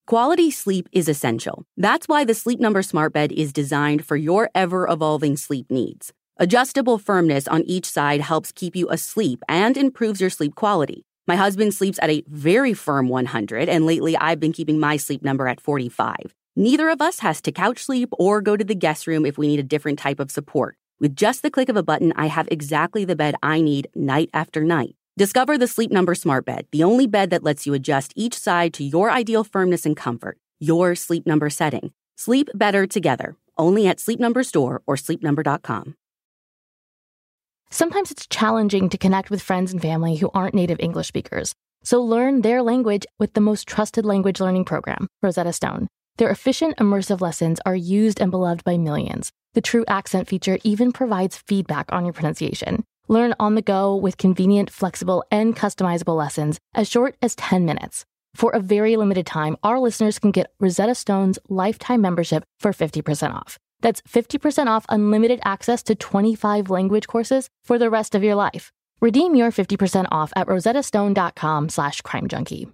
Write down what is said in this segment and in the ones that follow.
Quality sleep is essential. That's why the Sleep Number Smart Bed is designed for your ever-evolving sleep needs. Adjustable firmness on each side helps keep you asleep and improves your sleep quality. My husband sleeps at a very firm 100, and lately I've been keeping my sleep number at 45. Neither of us has to couch sleep or go to the guest room if we need a different type of support. With just the click of a button, I have exactly the bed I need night after night. Discover the Sleep Number Smart Bed, the only bed that lets you adjust each side to your ideal firmness and comfort, your Sleep Number setting. Sleep better together, only at Sleep Number Store or sleepnumber.com. Sometimes it's challenging to connect with friends and family who aren't native English speakers. So learn their language with the most trusted language learning program, Rosetta Stone. Their efficient, immersive lessons are used and beloved by millions. The True Accent feature even provides feedback on your pronunciation. Learn on the go with convenient, flexible, and customizable lessons as short as 10 minutes. For a very limited time, our listeners can get Rosetta Stone's lifetime membership for 50% off. That's 50% off unlimited access to 25 language courses for the rest of your life. Redeem your 50% off at rosettastone.com/crimejunkie.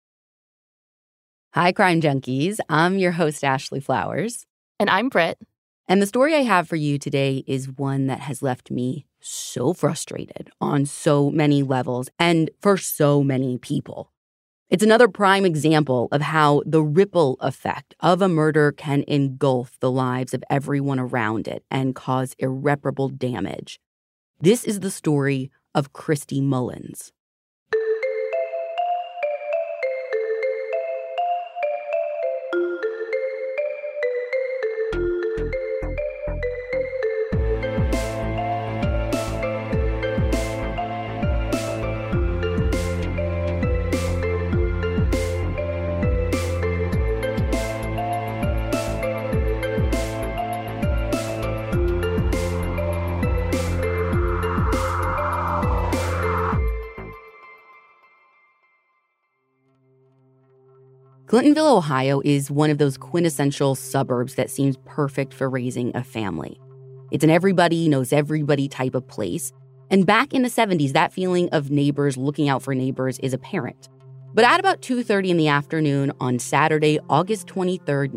Hi, Crime Junkies. I'm your host, Ashley Flowers. And I'm Britt. And the story I have for you today is one that has left me so frustrated on so many levels and for so many people. It's another prime example of how the ripple effect of a murder can engulf the lives of everyone around it and cause irreparable damage. This is the story of Christy Mullins. Clintonville, Ohio is one of those quintessential suburbs that seems perfect for raising a family. It's an everybody knows everybody type of place. And back in the 70s, that feeling of neighbors looking out for neighbors is apparent. But at about 2:30 in the afternoon on Saturday, August 23rd,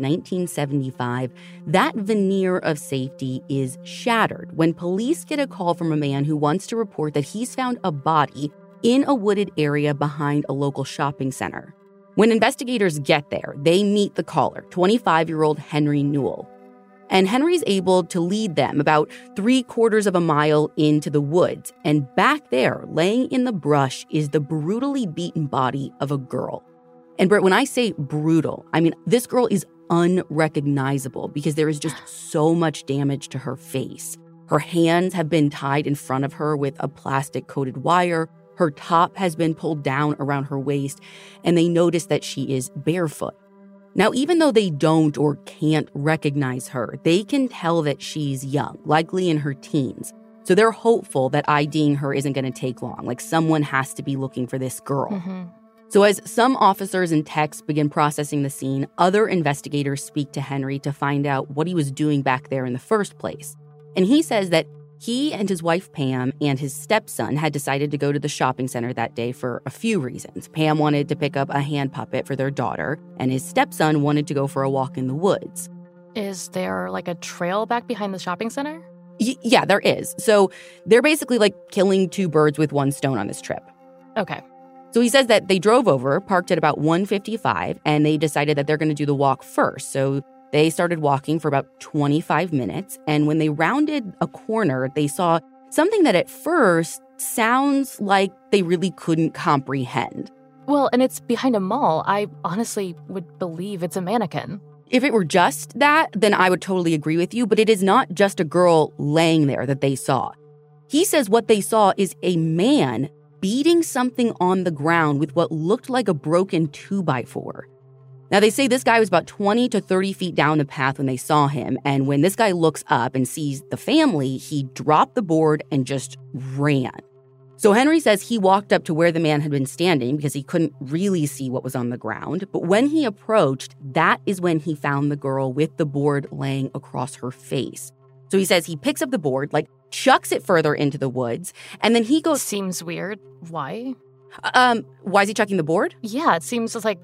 1975, that veneer of safety is shattered when police get a call from a man who wants to report that he's found a body in a wooded area behind a local shopping center. When investigators get there, they meet the caller, 25-year-old Henry Newell. And Henry's able to lead them about 3/4 of a mile into the woods. And back there, laying in the brush, is the brutally beaten body of a girl. And Britt, when I say brutal, I mean this girl is unrecognizable because there is just so much damage to her face. Her hands have been tied in front of her with a plastic-coated wire. Her top has been pulled down around her waist, and they notice that she is barefoot. Now, even though they don't or can't recognize her, they can tell that she's young, likely in her teens. So they're hopeful that IDing her isn't going to take long, like someone has to be looking for this girl. Mm-hmm. So as some officers and techs begin processing the scene, other investigators speak to Henry to find out what he was doing back there in the first place. And he says that he and his wife, Pam, and his stepson had decided to go to the shopping center that day for a few reasons. Pam wanted to pick up a hand puppet for their daughter, and his stepson wanted to go for a walk in the woods. Is there like a trail back behind the shopping center? Yeah, there is. So they're basically like killing two birds with one stone on this trip. Okay. So he says that they drove over, parked at about 1:55, and they decided that they're going to do the walk first. So they started walking for about 25 minutes, and when they rounded a corner, they saw something that at first sounds like they really couldn't comprehend. Well, and it's behind a mall. I honestly would believe it's a mannequin. If it were just that, then I would totally agree with you, but it is not just a girl laying there that they saw. He says what they saw is a man beating something on the ground with what looked like a broken 2x4. Now, they say this guy was about 20 to 30 feet down the path when they saw him, and when this guy looks up and sees the family, he dropped the board and just ran. So Henry says he walked up to where the man had been standing because he couldn't really see what was on the ground, but when he approached, that is when he found the girl with the board laying across her face. So he says he picks up the board, chucks it further into the woods, and then he goes... Seems weird. Why? Why is he chucking the board? Yeah, it seems like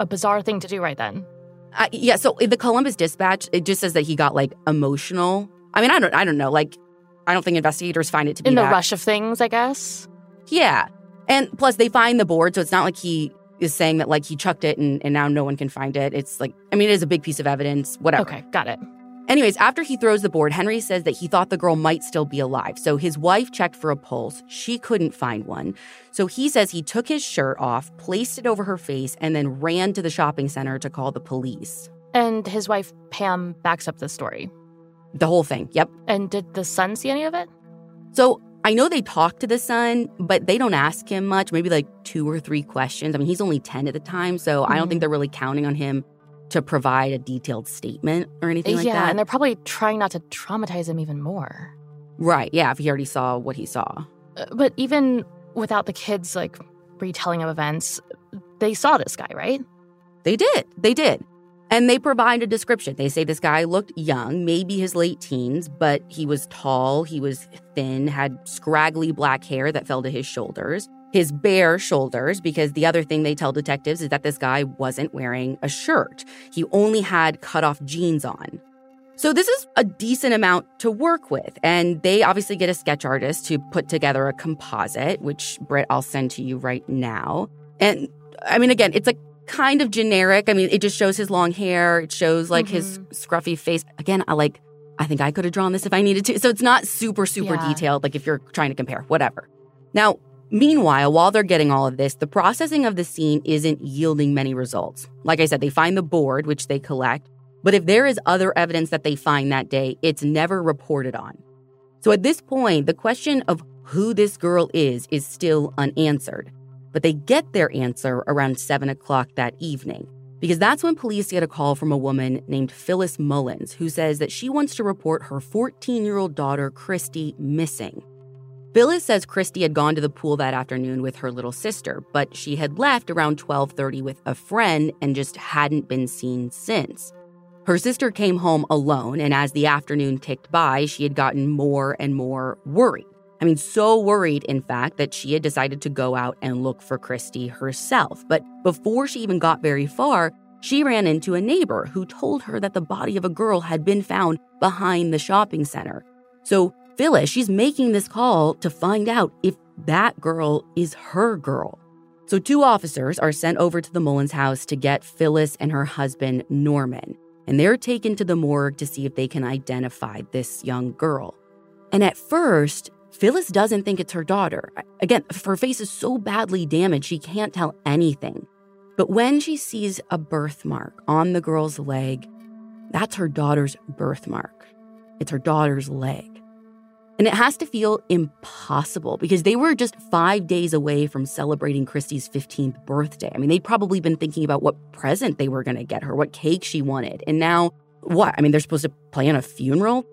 a bizarre thing to do right then. Yeah, so the Columbus Dispatch, it just says that he got, like, emotional. I mean, I don't know. Like, I don't think investigators find it to be in the rush of things, I guess. Yeah. And plus, they find the board, so it's not like he is saying that, like, he chucked it and now no one can find it. It's like, I mean, it is a big piece of evidence, whatever. Okay, got it. Anyways, after he throws the board, Henry says that he thought the girl might still be alive. So his wife checked for a pulse. She couldn't find one. So he says he took his shirt off, placed it over her face, and then ran to the shopping center to call the police. And his wife, Pam, backs up the story. The whole thing, yep. And did the son see any of it? So I know they talk to the son, but they don't ask him much, maybe like 2 or 3 questions. I mean, he's only 10 at the time, so I don't think they're really counting on him to provide a detailed statement or anything like that. Yeah, and they're probably trying not to traumatize him even more. Right, yeah, if he already saw what he saw. But even without the kids, like, retelling of events, they saw this guy, right? They did. And they provide a description. They say this guy looked young, maybe his late teens, but he was tall, he was thin, had scraggly black hair that fell to his shoulders. His bare shoulders, because the other thing they tell detectives is that this guy wasn't wearing a shirt. He only had cut-off jeans on. So this is a decent amount to work with, and they obviously get a sketch artist to put together a composite, which, Britt, I'll send to you right now. And, I mean, again, it's a kind of generic. I mean, it just shows his long hair. It shows, like, his scruffy face. Again, I think I could have drawn this if I needed to. So it's not super detailed, like if you're trying to compare, whatever. Now, meanwhile, while they're getting all of this, the processing of the scene isn't yielding many results. Like I said, they find the board, which they collect. But if there is other evidence that they find that day, it's never reported on. So at this point, the question of who this girl is still unanswered. But they get their answer around 7 o'clock that evening, because that's when police get a call from a woman named Phyllis Mullins, who says that she wants to report her 14-year-old daughter, Christy, missing. Phyllis says Christy had gone to the pool that afternoon with her little sister, but she had left around 12:30 with a friend and just hadn't been seen since. Her sister came home alone, and as the afternoon ticked by, she had gotten more and more worried. I mean, so worried, in fact, that she had decided to go out and look for Christy herself. But before she even got very far, she ran into a neighbor who told her that the body of a girl had been found behind the shopping center. So Phyllis, she's making this call to find out if that girl is her girl. So 2 officers are sent over to the Mullins house to get Phyllis and her husband, Norman. And they're taken to the morgue to see if they can identify this young girl. And at first, Phyllis doesn't think it's her daughter. Again, her face is so badly damaged, she can't tell anything. But when she sees a birthmark on the girl's leg, that's her daughter's birthmark. It's her daughter's leg. And it has to feel impossible because they were just 5 days away from celebrating Christy's 15th birthday. I mean, they'd probably been thinking about what present they were going to get her, what cake she wanted. And now, what? I mean, they're supposed to plan a funeral?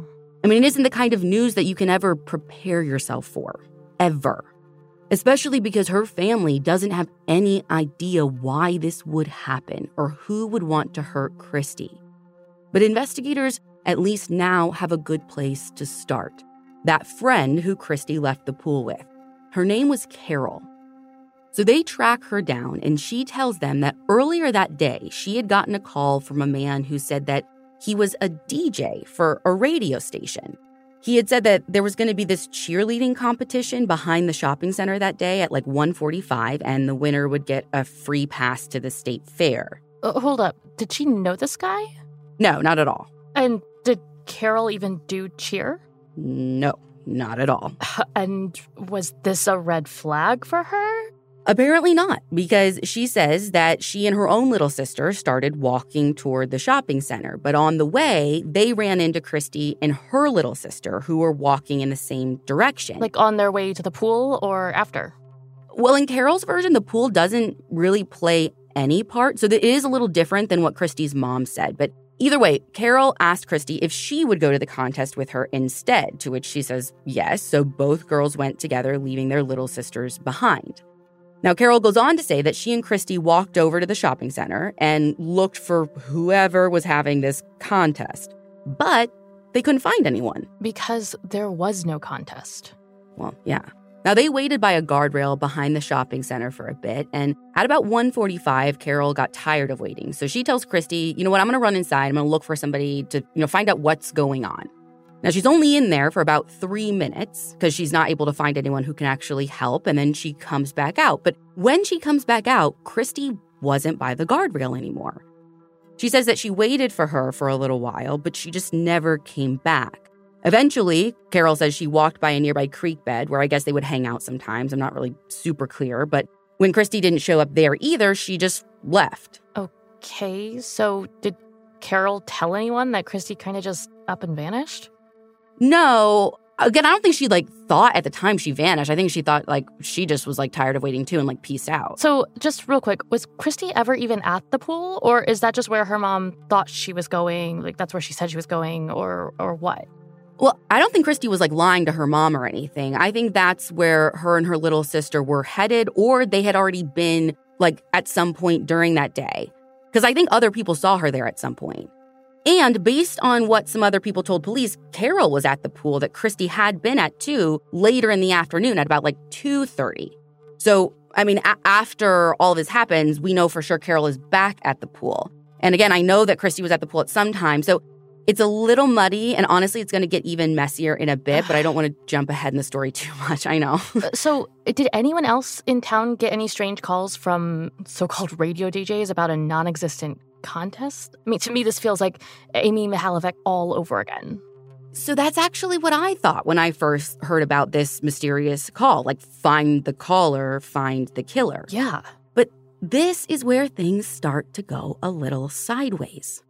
I mean, it isn't the kind of news that you can ever prepare yourself for, ever. Especially because her family doesn't have any idea why this would happen or who would want to hurt Christy. But investigators, at least now, have a good place to start. That friend who Christy left the pool with. Her name was Carol. So they track her down, and she tells them that earlier that day, she had gotten a call from a man who said that he was a DJ for a radio station. He had said that there was going to be this cheerleading competition behind the shopping center that day at like 1:45, and the winner would get a free pass to the state fair. Hold up. Did she know this guy? No, not at all. And did Carol even do cheer? No, not at all. And was this a red flag for her? Apparently not, because she says that she and her own little sister started walking toward the shopping center. But on the way, they ran into Christy and her little sister, who were walking in the same direction. Like on their way to the pool or after? Well, in Carol's version, the pool doesn't really play any part. So it is a little different than what Christy's mom said. But either way, Carol asked Christy if she would go to the contest with her instead, to which she says yes. So both girls went together, leaving their little sisters behind. Now, Carol goes on to say that she and Christy walked over to the shopping center and looked for whoever was having this contest. But they couldn't find anyone. Because there was no contest. Well, yeah. Now, they waited by a guardrail behind the shopping center for a bit, and at about 1:45, Carol got tired of waiting. So she tells Christy, you know what, I'm going to run inside. I'm going to look for somebody to, find out what's going on. Now, she's only in there for about 3 minutes because she's not able to find anyone who can actually help, and then she comes back out. But when she comes back out, Christy wasn't by the guardrail anymore. She says that she waited for her for a little while, but she just never came back. Eventually, Carol says she walked by a nearby creek bed where I guess they would hang out sometimes. I'm not really super clear, but when Christy didn't show up there either, she just left. Okay, so did Carol tell anyone that Christy kind of just up and vanished? No. Again, I don't think she, thought at the time she vanished. I think she thought, she just was, tired of waiting, too, and, peaced out. So, just real quick, was Christy ever even at the pool? Or is that just where her mom thought she was going? That's where she said she was going, or what? Well, I don't think Christy was, lying to her mom or anything. I think that's where her and her little sister were headed, or they had already been, at some point during that day. Because I think other people saw her there at some point. And based on what some other people told police, Carol was at the pool that Christy had been at, too, later in the afternoon at about, 2:30. So, after all this happens, we know for sure Carol is back at the pool. And again, I know that Christy was at the pool at some time, so it's a little muddy, and honestly, it's going to get even messier in a bit, but I don't want to jump ahead in the story too much, I know. So, did anyone else in town get any strange calls from so-called radio DJs about a non-existent contest? To me, this feels like Amy Mihaljevic all over again. So that's actually what I thought when I first heard about this mysterious call, find the caller, find the killer. Yeah. But this is where things start to go a little sideways.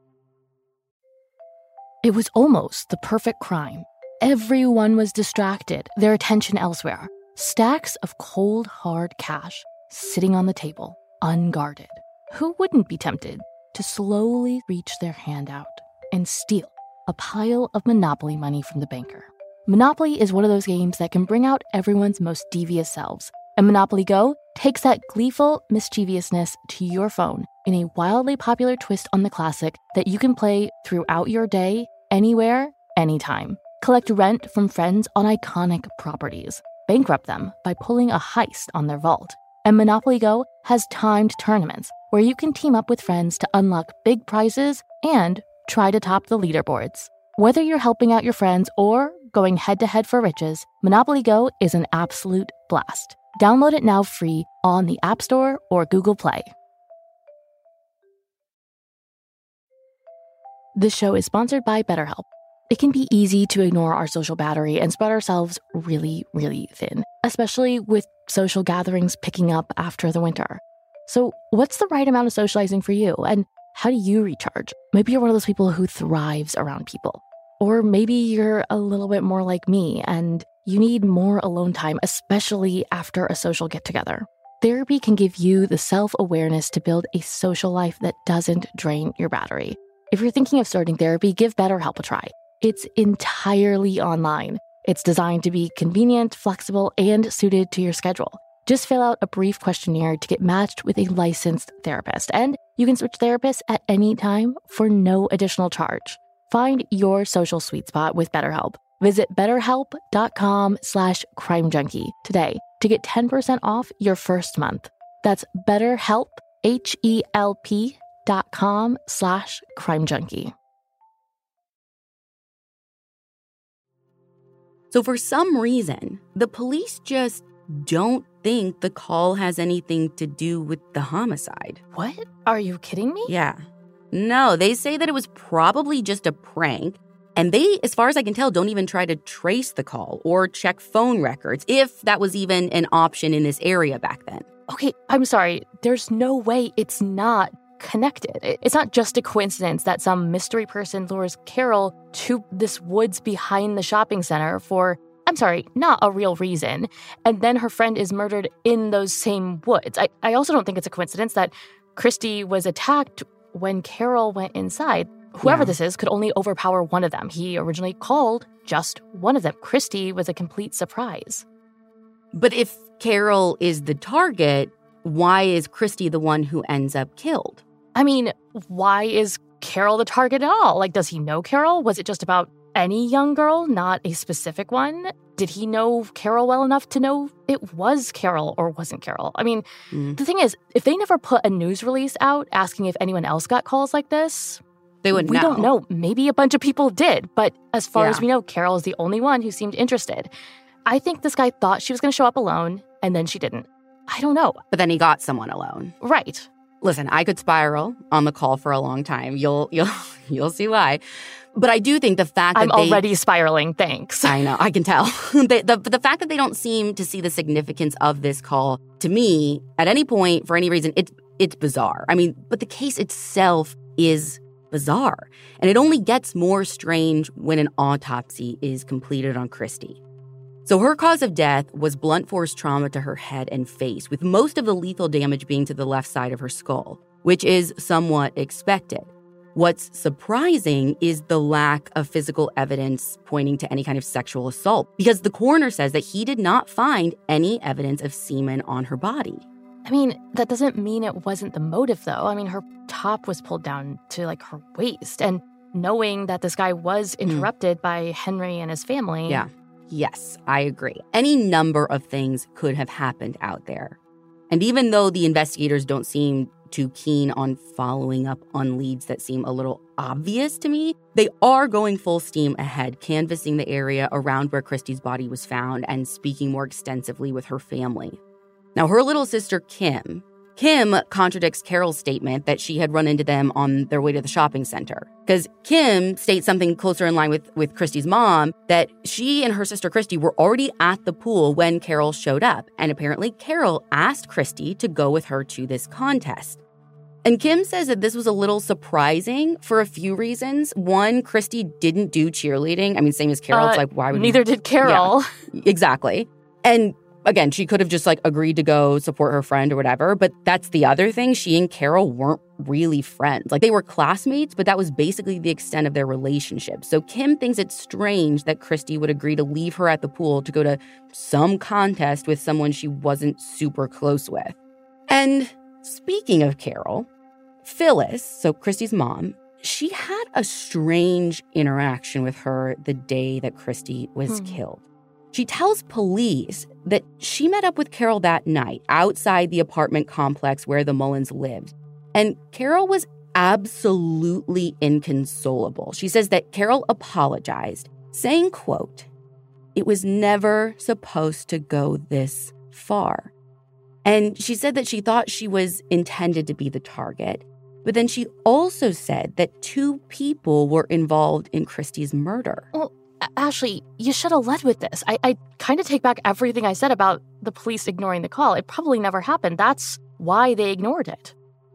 It was almost the perfect crime. Everyone was distracted, their attention elsewhere. Stacks of cold, hard cash sitting on the table, unguarded. Who wouldn't be tempted to slowly reach their hand out and steal a pile of Monopoly money from the banker? Monopoly is one of those games that can bring out everyone's most devious selves. And Monopoly Go takes that gleeful mischievousness to your phone in a wildly popular twist on the classic that you can play throughout your day, anywhere, anytime. Collect rent from friends on iconic properties. Bankrupt them by pulling a heist on their vault. And Monopoly Go has timed tournaments where you can team up with friends to unlock big prizes and try to top the leaderboards. Whether you're helping out your friends or going head-to-head for riches, Monopoly Go is an absolute blast. Download it now free on the App Store or Google Play. This show is sponsored by BetterHelp. It can be easy to ignore our social battery and spread ourselves really, really thin, especially with social gatherings picking up after the winter. So what's the right amount of socializing for you? And how do you recharge? Maybe you're one of those people who thrives around people. Or maybe you're a little bit more like me and you need more alone time, especially after a social get-together. Therapy can give you the self-awareness to build a social life that doesn't drain your battery. If you're thinking of starting therapy, give BetterHelp a try. It's entirely online. It's designed to be convenient, flexible, and suited to your schedule. Just fill out a brief questionnaire to get matched with a licensed therapist, and you can switch therapists at any time for no additional charge. Find your social sweet spot with BetterHelp. Visit BetterHelp.com/CrimeJunkie today to get 10% off your first month. That's BetterHelp, HELP.com/CrimeJunkie. So for some reason, the police just don't think the call has anything to do with the homicide. What? Are you kidding me? Yeah. No, they say that it was probably just a prank. And they, as far as I can tell, don't even try to trace the call or check phone records, if that was even an option in this area back then. Okay, I'm sorry. There's no way it's not connected. It's not just a coincidence that some mystery person lures Carol to this woods behind the shopping center for, I'm sorry, not a real reason. And then her friend is murdered in those same woods. I also don't think it's a coincidence that Christy was attacked when Carol went inside. Whoever this is could only overpower one of them. He originally called just one of them. Christy was a complete surprise. But if Carol is the target, why is Christy the one who ends up killed? I mean, why is Carol the target at all? Does he know Carol? Was it just about any young girl, not a specific one? did he know Carol well enough to know it was Carol or wasn't Carol? I mean, the thing is, if they never put a news release out asking if anyone else got calls like this, they wouldn't know. We don't know. Maybe a bunch of people did. But as far as we know, Carol is the only one who seemed interested. I think this guy thought she was going to show up alone, and then she didn't. I don't know. But then he got someone alone. Right. Listen, I could spiral on the call for a long time. You'll see why. But I do think the fact that I'm already spiraling, thanks. I know, I can tell. The fact that they don't seem to see the significance of this call, to me, at any point, for any reason, it's bizarre. I mean, but the case itself is bizarre. And it only gets more strange when an autopsy is completed on Christy. So her cause of death was blunt force trauma to her head and face, with most of the lethal damage being to the left side of her skull, which is somewhat expected. What's surprising is the lack of physical evidence pointing to any kind of sexual assault, because the coroner says that he did not find any evidence of semen on her body. I mean, that doesn't mean it wasn't the motive, though. I mean, her top was pulled down to, like, her waist. And knowing that this guy was interrupted by Henry and his family... Yeah. Yes, I agree. Any number of things could have happened out there. And even though the investigators don't seem too keen on following up on leads that seem a little obvious to me, they are going full steam ahead, canvassing the area around where Christy's body was found and speaking more extensively with her family. Now, her little sister, Kim contradicts Carol's statement that she had run into them on their way to the shopping center. Because Kim states something closer in line with Christy's mom, that she and her sister Christy were already at the pool when Carol showed up. And apparently Carol asked Christy to go with her to this contest. And Kim says that this was a little surprising for a few reasons. One, Christy didn't do cheerleading. I mean, same as Carol. It's like, why would neither did Carol. Yeah, exactly. And again, she could have just agreed to go support her friend or whatever. But that's the other thing. She and Carol weren't really friends. They were classmates, but that was basically the extent of their relationship. So Kim thinks it's strange that Christy would agree to leave her at the pool to go to some contest with someone she wasn't super close with. And speaking of Carol, Phyllis, so Christy's mom, she had a strange interaction with her the day that Christy was killed. She tells police that she met up with Carol that night outside the apartment complex where the Mullins lived. And Carol was absolutely inconsolable. She says that Carol apologized, saying, quote, "It was never supposed to go this far." And she said that she thought she was intended to be the target. But then she also said that 2 people were involved in Christy's murder. Well, Ashley, you should have led with this. I kind of take back everything I said about the police ignoring the call. It probably never happened. That's why they ignored it.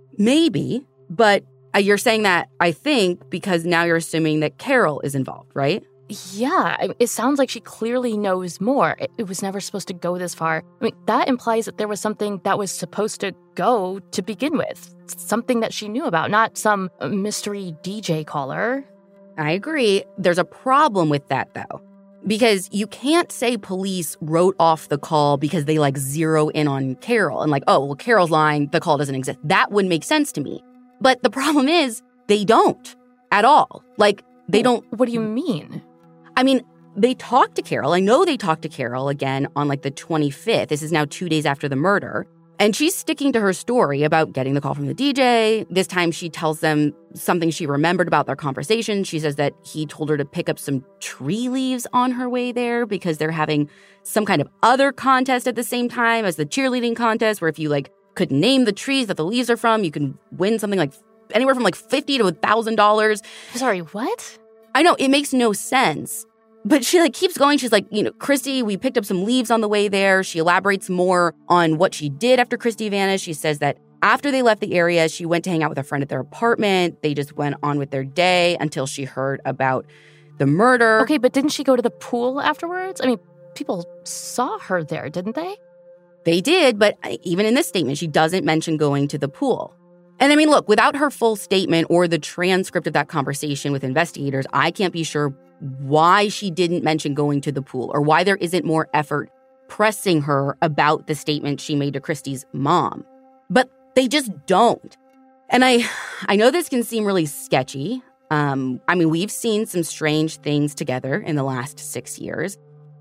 Maybe, but you're saying that, I think, because now you're assuming that Carol is involved, right? Yeah, it sounds like she clearly knows more. It was never supposed to go this far. I mean, that implies that there was something that was supposed to go to begin with. Something that she knew about, not some mystery DJ caller. I agree. There's a problem with that, though, because you can't say police wrote off the call because they zero in on Carol and Carol's lying, the call doesn't exist. That wouldn't make sense to me. But the problem is they don't at all. They don't. What do you mean? I mean, they talked to Carol. I know they talked to Carol again on the 25th. This is now 2 days after the murder. And she's sticking to her story about getting the call from the DJ. This time she tells them something she remembered about their conversation. She says that he told her to pick up some tree leaves on her way there because they're having some kind of other contest at the same time as the cheerleading contest where if you could name the trees that the leaves are from, you can win something anywhere from $50 to $1,000. Sorry, what? I know, it makes no sense. But she keeps going. She's Christy, we picked up some leaves on the way there. She elaborates more on what she did after Christy vanished. She says that after they left the area, she went to hang out with a friend at their apartment. They just went on with their day until she heard about the murder. Okay, but didn't she go to the pool afterwards? I mean, people saw her there, didn't they? They did, but even in this statement, she doesn't mention going to the pool. And I mean, look, without her full statement or the transcript of that conversation with investigators, I can't be sure why she didn't mention going to the pool or why there isn't more effort pressing her about the statement she made to Christy's mom. But they just don't. And I know this can seem really sketchy. We've seen some strange things together in the last 6 years.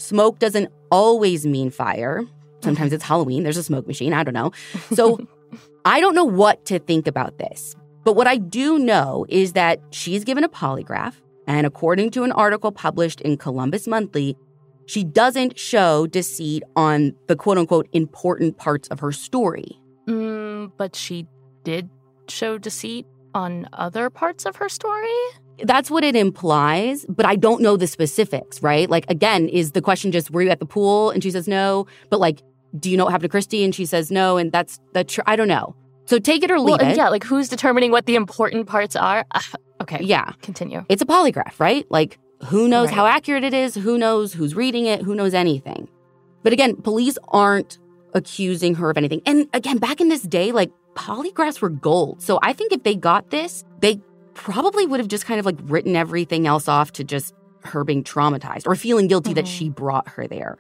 smoke doesn't always mean fire. Sometimes it's Halloween. There's a smoke machine. I don't know. So I don't know what to think about this. But what I do know is that she's given a polygraph. And according to an article published in Columbus Monthly, she doesn't show deceit on the quote-unquote important parts of her story. But she did show deceit on other parts of her story? That's what it implies, but I don't know the specifics, right? Like, again, is the question just, were you at the pool? And she says no. But, like, do you know what happened to Christy? And she says no. And that's I don't know. So take it or leave it. Yeah, like, who's determining what the important parts are? Okay. Yeah. Continue. It's a polygraph, right? Like, who knows how accurate it is? Who knows who's reading it? Who knows anything? But again, police aren't accusing her of anything. And again, back in this day, like, polygraphs were gold. So I think if they got this, they probably would have just kind of like written everything else off to just her being traumatized or feeling guilty that she brought her there.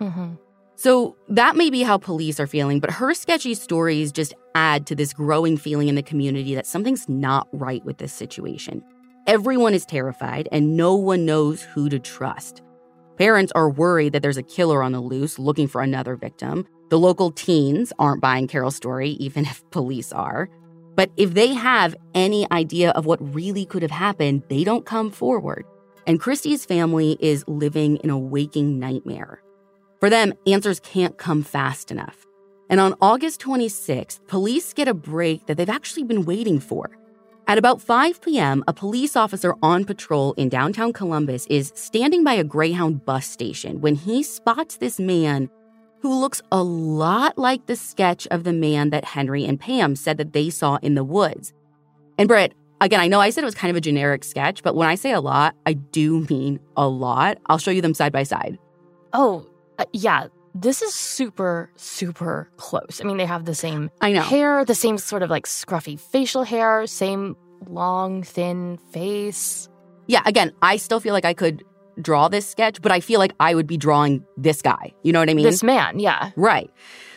So that may be how police are feeling, but her sketchy stories just add to this growing feeling in the community that something's not right with this situation. Everyone is terrified and no one knows who to trust. Parents are worried that there's a killer on the loose looking for another victim. The local teens aren't buying Carol's story, even if police are. But if they have any idea of what really could have happened, they don't come forward. And Christy's family is living in a waking nightmare. For them, answers can't come fast enough. And on August 26th, police get a break that they've actually been waiting for. At about 5 p.m., a police officer on patrol in downtown Columbus is standing by a Greyhound bus station when he spots this man who looks a lot like the sketch of the man that Henry and Pam said that they saw in the woods. And Britt, again, I know I said it was kind of a generic sketch, but when I say a lot, I do mean a lot. I'll show you them side by side. Oh, yeah. This is super, super close. I mean, they have the same I know. hair, the same sort of like scruffy facial hair, same long, thin face. Yeah, again, I still feel like I could draw this sketch, but I feel like I would be drawing this guy. You know what I mean? This man, yeah. Right.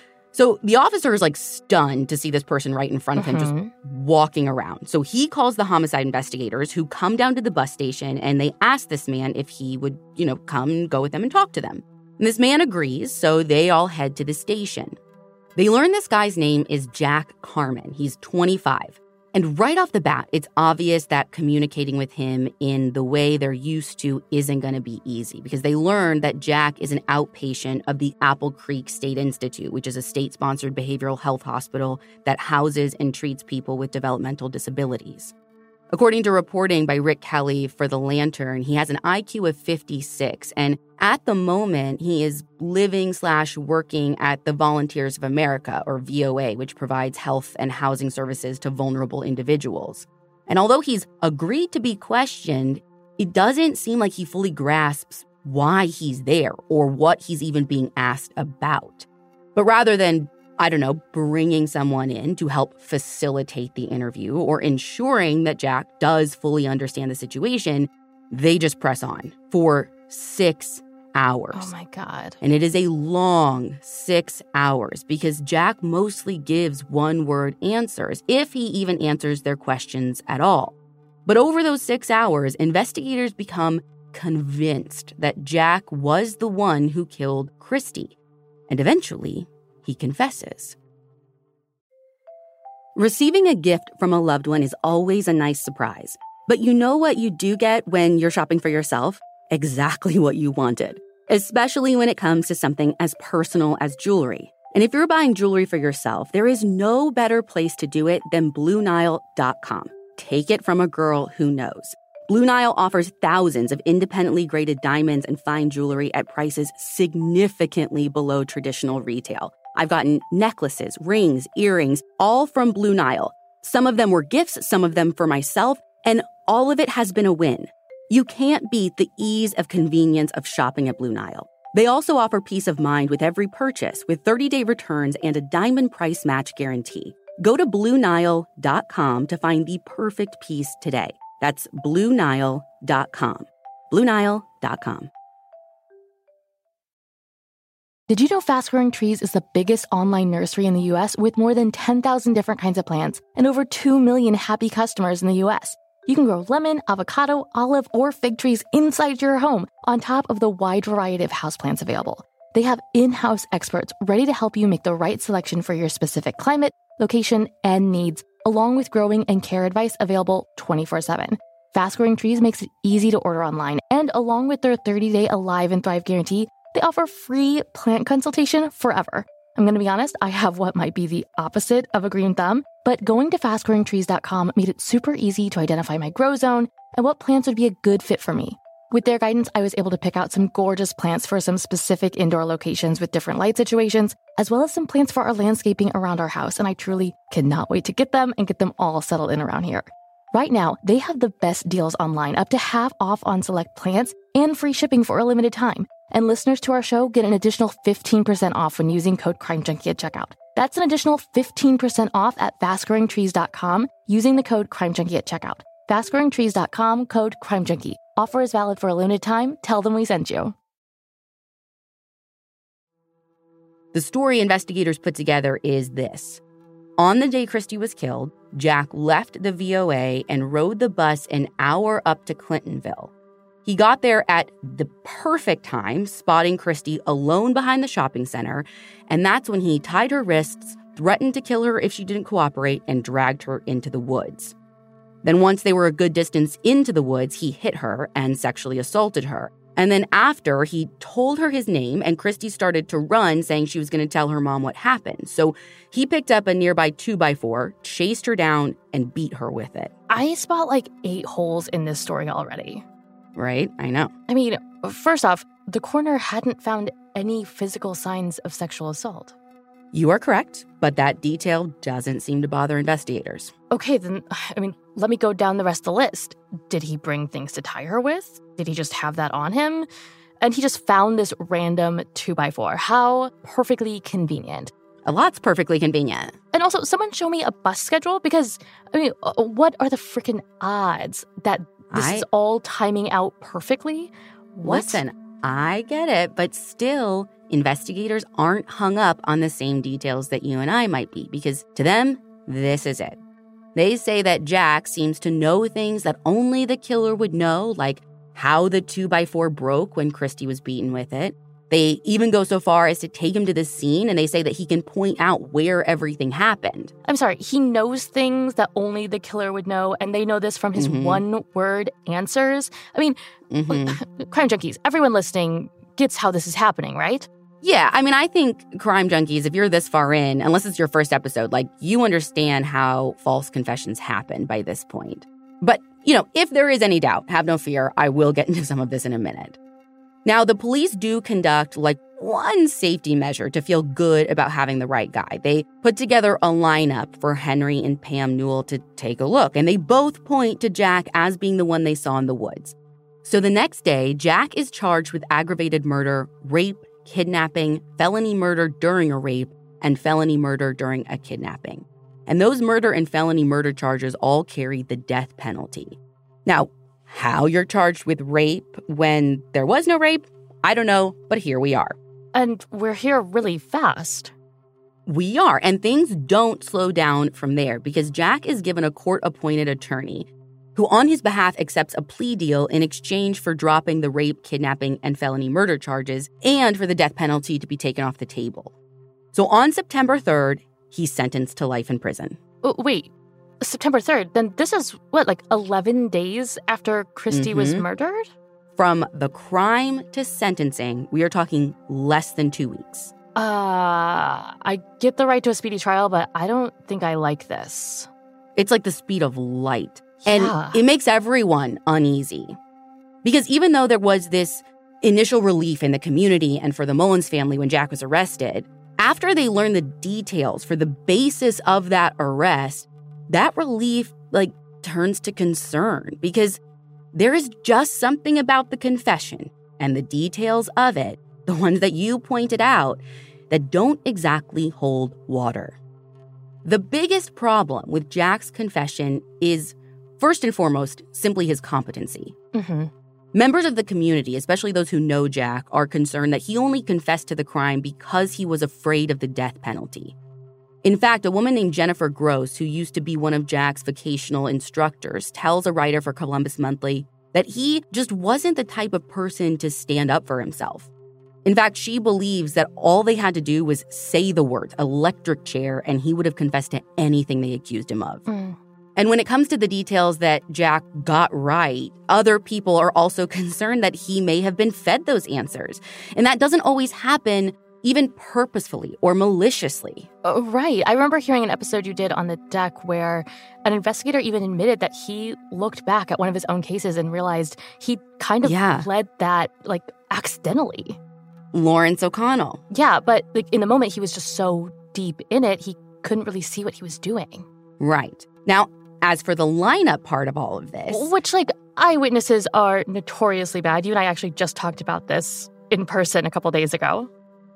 So the officer is like stunned to see this person right in front of him just walking around. So he calls the homicide investigators who come down to the bus station and they ask this man if he would, come and go with them and talk to them. And this man agrees, so they all head to the station. They learn this guy's name is Jack Carman. He's 25. And right off the bat, it's obvious that communicating with him in the way they're used to isn't going to be easy because they learn that Jack is an outpatient of the Apple Creek State Institute, which is a state-sponsored behavioral health hospital that houses and treats people with developmental disabilities. According to reporting by Rick Kelly for The Lantern, he has an IQ of 56, and at the moment, he is living/working at the Volunteers of America, or VOA, which provides health and housing services to vulnerable individuals. And although he's agreed to be questioned, it doesn't seem like he fully grasps why he's there or what he's even being asked about. But rather than bringing someone in to help facilitate the interview or ensuring that Jack does fully understand the situation, they just press on for 6 hours. Oh, my God. And it is a long 6 hours because Jack mostly gives one-word answers, if he even answers their questions at all. But over those 6 hours, investigators become convinced that Jack was the one who killed Christy. And eventually, he confesses. Receiving a gift from a loved one is always a nice surprise. But you know what you do get when you're shopping for yourself? Exactly what you wanted. Especially when it comes to something as personal as jewelry. And if you're buying jewelry for yourself, there is no better place to do it than BlueNile.com. Take it from a girl who knows. Blue Nile offers thousands of independently graded diamonds and fine jewelry at prices significantly below traditional retail. I've gotten necklaces, rings, earrings, all from Blue Nile. Some of them were gifts, some of them for myself, and all of it has been a win. You can't beat the ease of convenience of shopping at Blue Nile. They also offer peace of mind with every purchase with 30-day returns and a diamond price match guarantee. Go to BlueNile.com to find the perfect piece today. That's BlueNile.com. BlueNile.com. Did you know Fast Growing Trees is the biggest online nursery in the U.S. with more than 10,000 different kinds of plants and over 2 million happy customers in the U.S.? You can grow lemon, avocado, olive, or fig trees inside your home on top of the wide variety of houseplants available. They have in-house experts ready to help you make the right selection for your specific climate, location, and needs, along with growing and care advice available 24/7. Fast Growing Trees makes it easy to order online, and along with their 30-day Alive and Thrive guarantee, they offer free plant consultation forever. I'm going to be honest, I have what might be the opposite of a green thumb, but going to fastgrowingtrees.com made it super easy to identify my grow zone and what plants would be a good fit for me. With their guidance, I was able to pick out some gorgeous plants for some specific indoor locations with different light situations, as well as some plants for our landscaping around our house, and I truly cannot wait to get them and get them all settled in around here. Right now, they have the best deals online, up to half off on select plants and free shipping for a limited time. And listeners to our show get an additional 15% off when using code CrimeJunkie at checkout. That's an additional 15% off at fastgrowingtrees.com using the code CrimeJunkie at checkout. Fastgrowingtrees.com, code CrimeJunkie. Offer is valid for a limited time. Tell them we sent you. The story investigators put together is this. On the day Christy was killed, Jack left the VOA and rode the bus an hour up to Clintonville. He got there at the perfect time, spotting Christy alone behind the shopping center, and that's when he tied her wrists, threatened to kill her if she didn't cooperate, and dragged her into the woods. Then once they were a good distance into the woods, he hit her and sexually assaulted her. And then after, he told her his name, and Christy started to run, saying she was going to tell her mom what happened. So he picked up a nearby 2x4, chased her down, and beat her with it. I spot like 8 holes in this story already. Right? I know. I mean, first off, the coroner hadn't found any physical signs of sexual assault. You are correct, but that detail doesn't seem to bother investigators. Okay, then, let me go down the rest of the list. Did he bring things to tie her with? Did he just have that on him? And he just found this random 2x4. How perfectly convenient. A lot's perfectly convenient. And also, someone show me a bus schedule, because, what are the freaking odds that this is all timing out perfectly? What? Listen, I get it, but still, investigators aren't hung up on the same details that you and I might be, because to them, this is it. They say that Jack seems to know things that only the killer would know, like how the 2x4 broke when Christy was beaten with it. They even go so far as to take him to the scene, and they say that he can point out where everything happened. I'm sorry, he knows things that only the killer would know, and they know this from his one-word answers? Crime junkies, everyone listening gets how this is happening, right? Yeah, I think Crime Junkies, if you're this far in, unless it's your first episode, you understand how false confessions happen by this point. But, if there is any doubt, have no fear, I will get into some of this in a minute. Now, the police do conduct, one safety measure to feel good about having the right guy. They put together a lineup for Henry and Pam Newell to take a look, and they both point to Jack as being the one they saw in the woods. So the next day, Jack is charged with aggravated murder, rape, kidnapping, felony murder during a rape, and felony murder during a kidnapping. And those murder and felony murder charges all carry the death penalty. Now, how you're charged with rape when there was no rape, I don't know, but here we are. And we're here really fast. We are, and things don't slow down from there because Jack is given a court-appointed attorney who on his behalf accepts a plea deal in exchange for dropping the rape, kidnapping, and felony murder charges and for the death penalty to be taken off the table. So on September 3rd, he's sentenced to life in prison. Wait, September 3rd? Then this is, 11 days after Christy was murdered? From the crime to sentencing, we are talking less than 2 weeks. I get the right to a speedy trial, but I don't think I like this. It's like the speed of light. Yeah. And it makes everyone uneasy. Because even though there was this initial relief in the community and for the Mullins family when Jack was arrested, after they learned the details for the basis of that arrest, that relief, turns to concern. Because there is just something about the confession and the details of it, the ones that you pointed out, that don't exactly hold water. The biggest problem with Jack's confession is, first and foremost, simply his competency. Members of the community, especially those who know Jack, are concerned that he only confessed to the crime because he was afraid of the death penalty. In fact, a woman named Jennifer Gross, who used to be one of Jack's vocational instructors, tells a writer for Columbus Monthly that he just wasn't the type of person to stand up for himself. In fact, she believes that all they had to do was say the words electric chair and he would have confessed to anything they accused him of. And when it comes to the details that Jack got right, other people are also concerned that he may have been fed those answers. And that doesn't always happen even purposefully or maliciously. Right. I remember hearing an episode you did on the deck where an investigator even admitted that he looked back at one of his own cases and realized he kind of led that, accidentally. Lawrence O'Connell. Yeah, but in the moment, he was just so deep in it, he couldn't really see what he was doing. Right. Now, as for the lineup part of all of this... Which, eyewitnesses are notoriously bad. You and I actually just talked about this in person a couple days ago.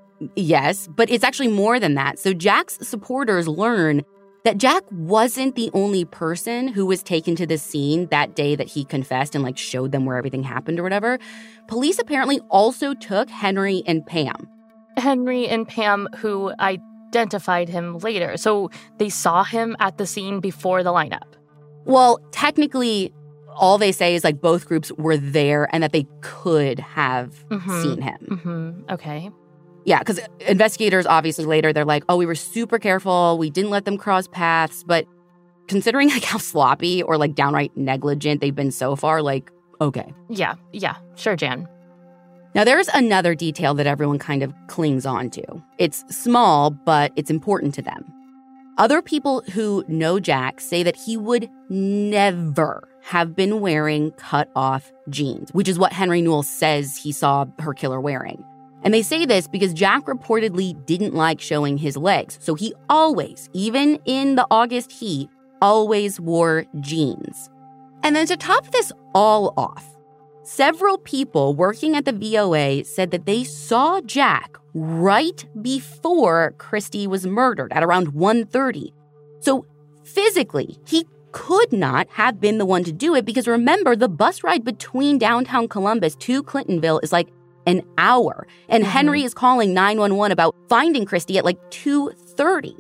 Yes, but it's actually more than that. So Jack's supporters learn that Jack wasn't the only person who was taken to the scene that day that he confessed and showed them where everything happened or whatever. Police apparently also took Henry and Pam. Henry and Pam, who identified him later. So they saw him at the scene before the lineup. Well, technically, all they say is both groups were there and that they could have seen him. Okay. Yeah, because investigators, obviously, later, they're like, oh, we were super careful. We didn't let them cross paths. But considering, how sloppy or, downright negligent they've been so far, okay. Yeah. Sure, Jan. Now, there's another detail that everyone kind of clings on to. It's small, but it's important to them. Other people who know Jack say that he would never have been wearing cut-off jeans, which is what Henry Newell says he saw her killer wearing. And they say this because Jack reportedly didn't like showing his legs. So he always, even in the August heat, always wore jeans. And then to top this all off, several people working at the VOA said that they saw Jack right before Christy was murdered at around 1:30. So physically, he could not have been the one to do it because remember, the bus ride between downtown Columbus to Clintonville is an hour. And Henry is calling 911 about finding Christy at 2:30.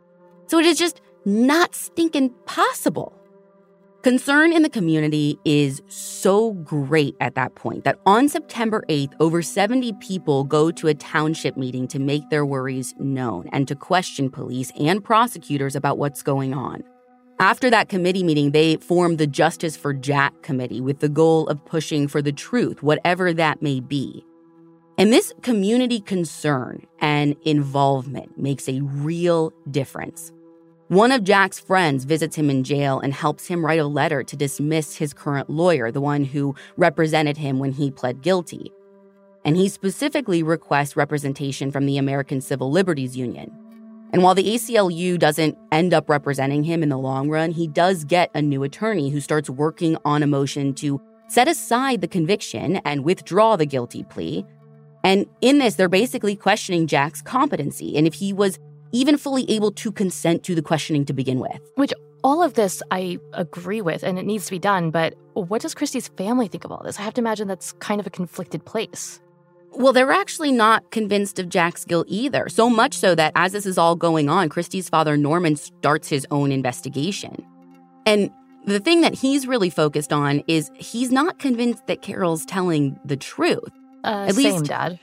So it is just not stinking possible. Concern in the community is so great at that point that on September 8th, over 70 people go to a township meeting to make their worries known and to question police and prosecutors about what's going on. After that committee meeting, they formed the Justice for Jack Committee with the goal of pushing for the truth, whatever that may be. And this community concern and involvement makes a real difference. One of Jack's friends visits him in jail and helps him write a letter to dismiss his current lawyer, the one who represented him when he pled guilty. And he specifically requests representation from the American Civil Liberties Union. And while the ACLU doesn't end up representing him in the long run, he does get a new attorney who starts working on a motion to set aside the conviction and withdraw the guilty plea. And in this, they're basically questioning Jack's competency and if he was even fully able to consent to the questioning to begin with. Which all of this I agree with, and it needs to be done, but what does Christy's family think of all this? I have to imagine that's kind of a conflicted place. Well, they're actually not convinced of Jack's guilt either, so much so that as this is all going on, Christy's father, Norman, starts his own investigation. And the thing that he's really focused on is he's not convinced that Carol's telling the truth. At least, Dad.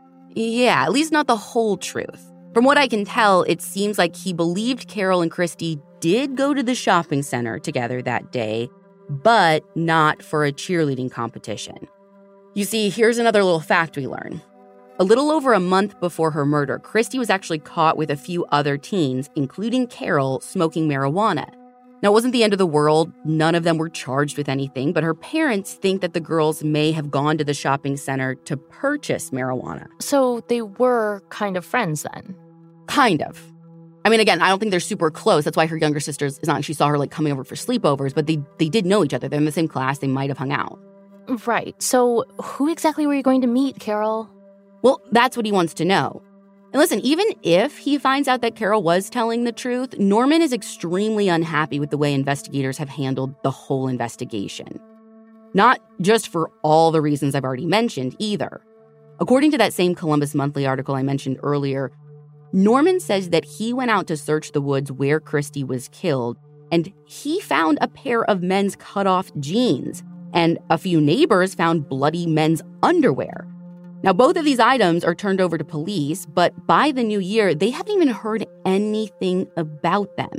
Yeah, at least not the whole truth. From what I can tell, it seems like he believed Carol and Christy did go to the shopping center together that day, but not for a cheerleading competition. You see, here's another little fact we learn. A little over a month before her murder, Christy was actually caught with a few other teens, including Carol, smoking marijuana. Now, it wasn't the end of the world. None of them were charged with anything, but her parents think that the girls may have gone to the shopping center to purchase marijuana. So they were kind of friends then? Kind of. I mean, again, I don't think they're super close. That's why her younger sisters, it's not like she saw her coming over for sleepovers, but they did know each other. They're in the same class. They might have hung out. Right. So who exactly were you going to meet, Carol? Well, that's what he wants to know. And listen, even if he finds out that Carol was telling the truth, Norman is extremely unhappy with the way investigators have handled the whole investigation. Not just for all the reasons I've already mentioned either. According to that same Columbus Monthly article I mentioned earlier, Norman says that he went out to search the woods where Christy was killed, and he found a pair of men's cut-off jeans, and a few neighbors found bloody men's underwear. Now, both of these items are turned over to police, but by the new year, they haven't even heard anything about them.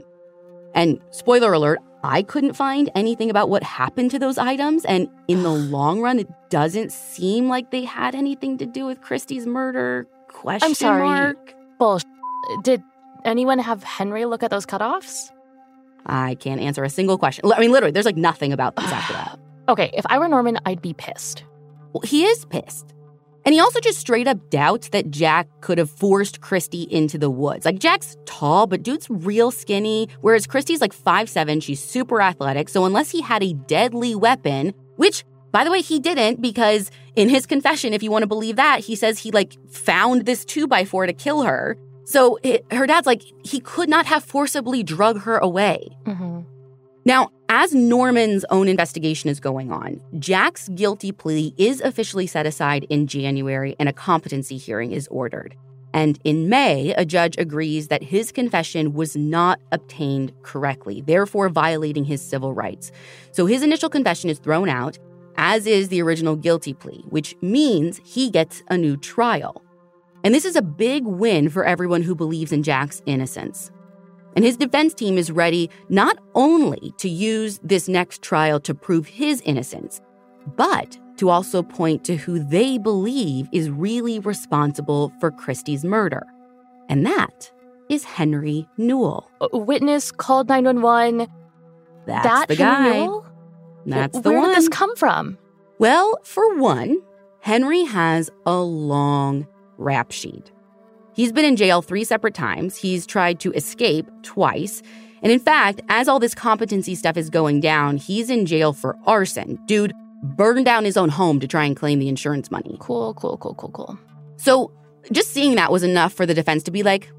And spoiler alert, I couldn't find anything about what happened to those items, and in the long run, it doesn't seem like they had anything to do with Christy's murder. I'm sorry. Bullshit. Did anyone have Henry look at those cutoffs? I can't answer a single question. I mean, literally, there's like nothing about this after that. Okay, if I were Norman, I'd be pissed. Well, he is pissed. And he also just straight up doubts that Jack could have forced Christy into the woods. Like, Jack's tall, but dude's real skinny, whereas Christy's like 5'7", she's super athletic. So unless he had a deadly weapon, which, by the way, he didn't, because in his confession, if you want to believe that, he says he like found this 2x4 to kill her. So her dad's like, he could not have forcibly drug her away. Mm-hmm. Now, as Norman's own investigation is going on, Jack's guilty plea is officially set aside in January and a competency hearing is ordered. And in May, a judge agrees that his confession was not obtained correctly, therefore violating his civil rights. So his initial confession is thrown out, as is the original guilty plea, which means he gets a new trial. And this is a big win for everyone who believes in Jack's innocence. And his defense team is ready not only to use this next trial to prove his innocence, but to also point to who they believe is really responsible for Christy's murder. And that is Henry Newell. Witness called 911. That's the guy. Henry Newell? That's the one. Where did this come from? Well, for one, Henry has a long rap sheet. He's been in jail 3 separate times. He's tried to escape twice. And in fact, as all this competency stuff is going down, he's in jail for arson. Dude burned down his own home to try and claim the insurance money. Cool. So just seeing that was enough for the defense to be like,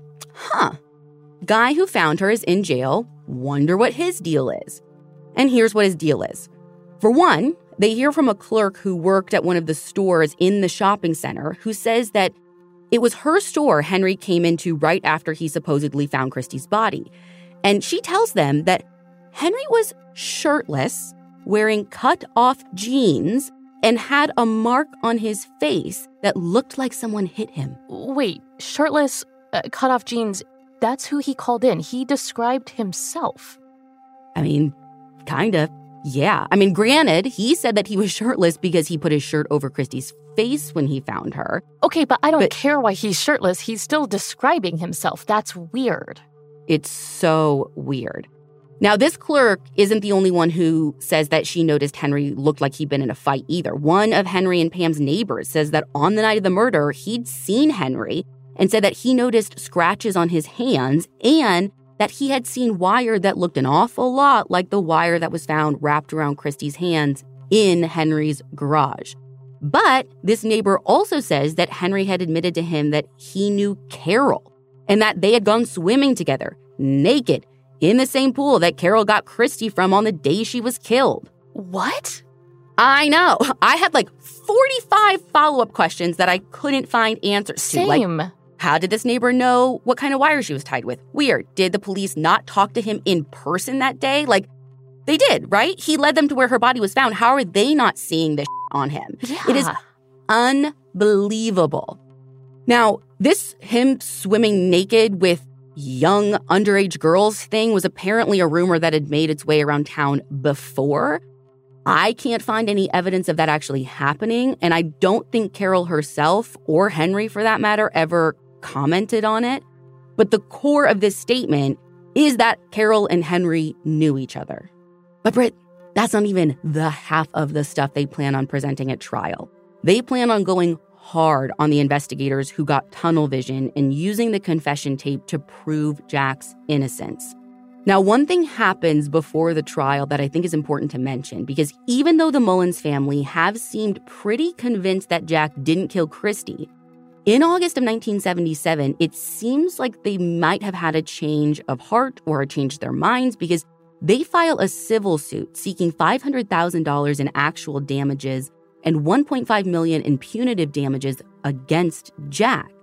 guy who found her is in jail. Wonder what his deal is. And here's what his deal is. For one, they hear from a clerk who worked at one of the stores in the shopping center who says that it was her store Henry came into right after he supposedly found Christy's body. And she tells them that Henry was shirtless, wearing cut-off jeans, and had a mark on his face that looked like someone hit him. Wait, shirtless, cut-off jeans, that's who he called in. He described himself. I mean, kind of. Yeah. I mean, granted, he said that he was shirtless because he put his shirt over Christy's face when he found her. Okay, but I don't care why he's shirtless. He's still describing himself. That's weird. It's so weird. Now, this clerk isn't the only one who says that she noticed Henry looked like he'd been in a fight either. One of Henry and Pam's neighbors says that on the night of the murder, he'd seen Henry and said that he noticed scratches on his hands and that he had seen wire that looked an awful lot like the wire that was found wrapped around Christy's hands in Henry's garage. But this neighbor also says that Henry had admitted to him that he knew Carol and that they had gone swimming together, naked, in the same pool that Carol got Christy from on the day she was killed. What? I know. I had like 45 follow-up questions that I couldn't find answers to. Same. Like, how did this neighbor know what kind of wire she was tied with? Weird. Did the police not talk to him in person that day? Like, they did, right? He led them to where her body was found. How are they not seeing this on him? Yeah. It is unbelievable. Now, this him swimming naked with young underage girls thing was apparently a rumor that had made its way around town before. I can't find any evidence of that actually happening, and I don't think Carol herself, or Henry for that matter, ever commented on it. But the core of this statement is that Carol and Henry knew each other. But Britt, that's not even the half of the stuff they plan on presenting at trial. They plan on going hard on the investigators who got tunnel vision and using the confession tape to prove Jack's innocence. Now, one thing happens before the trial that I think is important to mention, because even though the Mullins family have seemed pretty convinced that Jack didn't kill Christy, in August of 1977, it seems like they might have had a change of heart or changed their minds because they file a civil suit seeking $500,000 in actual damages and $1.5 million in punitive damages against Jack.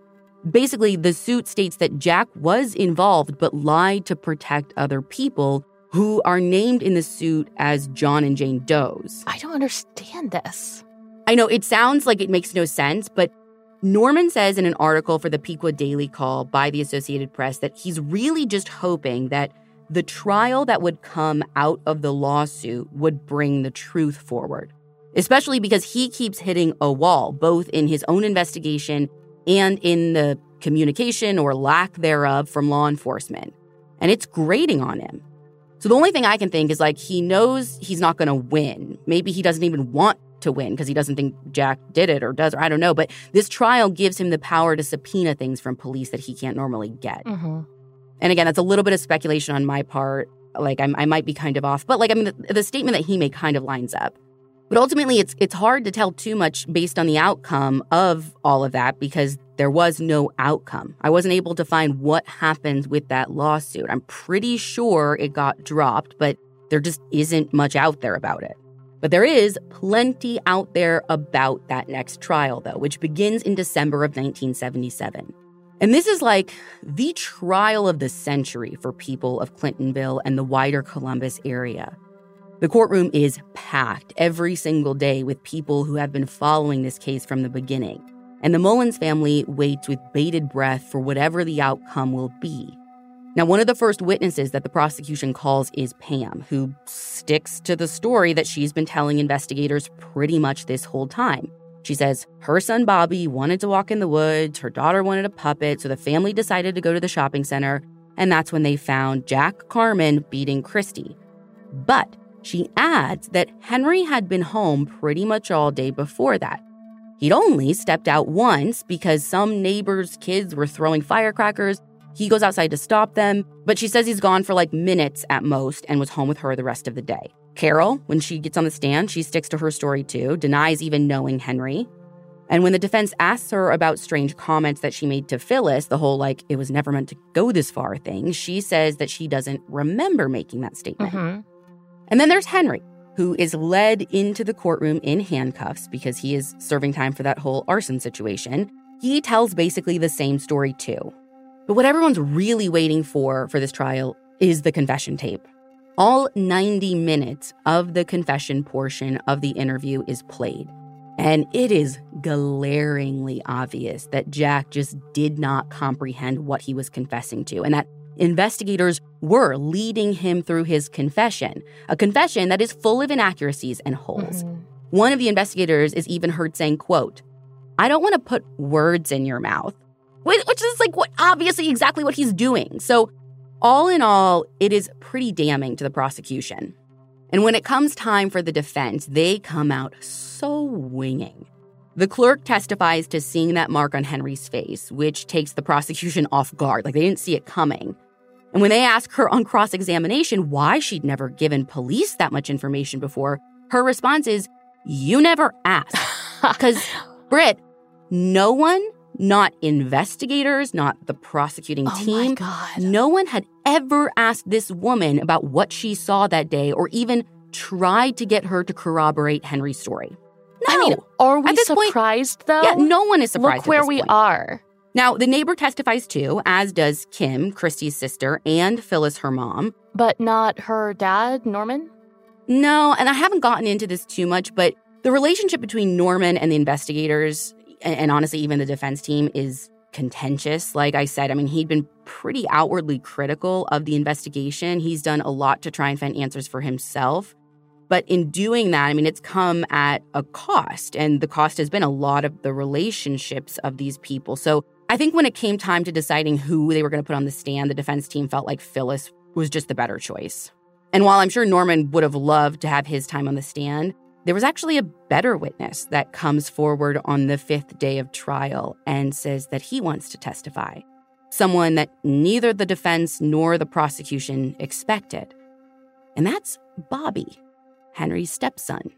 Basically, the suit states that Jack was involved but lied to protect other people who are named in the suit as John and Jane Does. I don't understand this. I know it sounds like it makes no sense, but Norman says in an article for the Pequot Daily Call by the Associated Press that he's really just hoping that the trial that would come out of the lawsuit would bring the truth forward, especially because he keeps hitting a wall, both in his own investigation and in the communication or lack thereof from law enforcement. And it's grating on him. So the only thing I can think is he knows he's not going to win. Maybe he doesn't even want to win because he doesn't think Jack did it or does, or I don't know. But this trial gives him the power to subpoena things from police that he can't normally get. Mm-hmm. And again, that's a little bit of speculation on my part. I might be kind of off. But the statement that he made kind of lines up. But ultimately, it's hard to tell too much based on the outcome of all of that because there was no outcome. I wasn't able to find what happened with that lawsuit. I'm pretty sure it got dropped, but there just isn't much out there about it. But there is plenty out there about that next trial, though, which begins in December of 1977. And this is the trial of the century for people of Clintonville and the wider Columbus area. The courtroom is packed every single day with people who have been following this case from the beginning. And the Mullins family waits with bated breath for whatever the outcome will be. Now, one of the first witnesses that the prosecution calls is Pam, who sticks to the story that she's been telling investigators pretty much this whole time. She says her son Bobby wanted to walk in the woods, her daughter wanted a puppet, so the family decided to go to the shopping center, and that's when they found Jack Carman beating Christy. But she adds that Henry had been home pretty much all day before that. He'd only stepped out once because some neighbors' kids were throwing firecrackers. He goes outside to stop them, but she says he's gone for minutes at most and was home with her the rest of the day. Carol, when she gets on the stand, she sticks to her story too, denies even knowing Henry. And when the defense asks her about strange comments that she made to Phyllis, the whole it was never meant to go this far thing, she says that she doesn't remember making that statement. Mm-hmm. And then there's Henry, who is led into the courtroom in handcuffs because he is serving time for that whole arson situation. He tells basically the same story too. But what everyone's really waiting for this trial is the confession tape. All 90 minutes of the confession portion of the interview is played. And it is glaringly obvious that Jack just did not comprehend what he was confessing to, and that investigators were leading him through his confession, a confession that is full of inaccuracies and holes. Mm-hmm. One of the investigators is even heard saying, quote, "I don't want to put words in your mouth," which is obviously exactly what he's doing. So all in all, it is pretty damning to the prosecution. And when it comes time for the defense, they come out so winging. The clerk testifies to seeing that mark on Henry's face, which takes the prosecution off guard. They didn't see it coming. And when they ask her on cross-examination why she'd never given police that much information before, her response is, "You never asked." Because, Britt, no one, not investigators, not the prosecuting team, no one had ever asked this woman about what she saw that day or even tried to get her to corroborate Henry's story. No. Are we surprised, though? Yeah, no one is surprised. Look where we are. Now, the neighbor testifies too, as does Kim, Christy's sister, and Phyllis, her mom. But not her dad, Norman? No, and I haven't gotten into this too much, but the relationship between Norman and the investigators, and honestly even the defense team, is contentious. Like I said, he'd been pretty outwardly critical of the investigation. He's done a lot to try and find answers for himself. But in doing that, it's come at a cost, and the cost has been a lot of the relationships of these people. So I think when it came time to deciding who they were going to put on the stand, the defense team felt like Phyllis was just the better choice. And while I'm sure Norman would have loved to have his time on the stand, there was actually a better witness that comes forward on the fifth day of trial and says that he wants to testify. Someone that neither the defense nor the prosecution expected. And that's Bobby, Henry's stepson.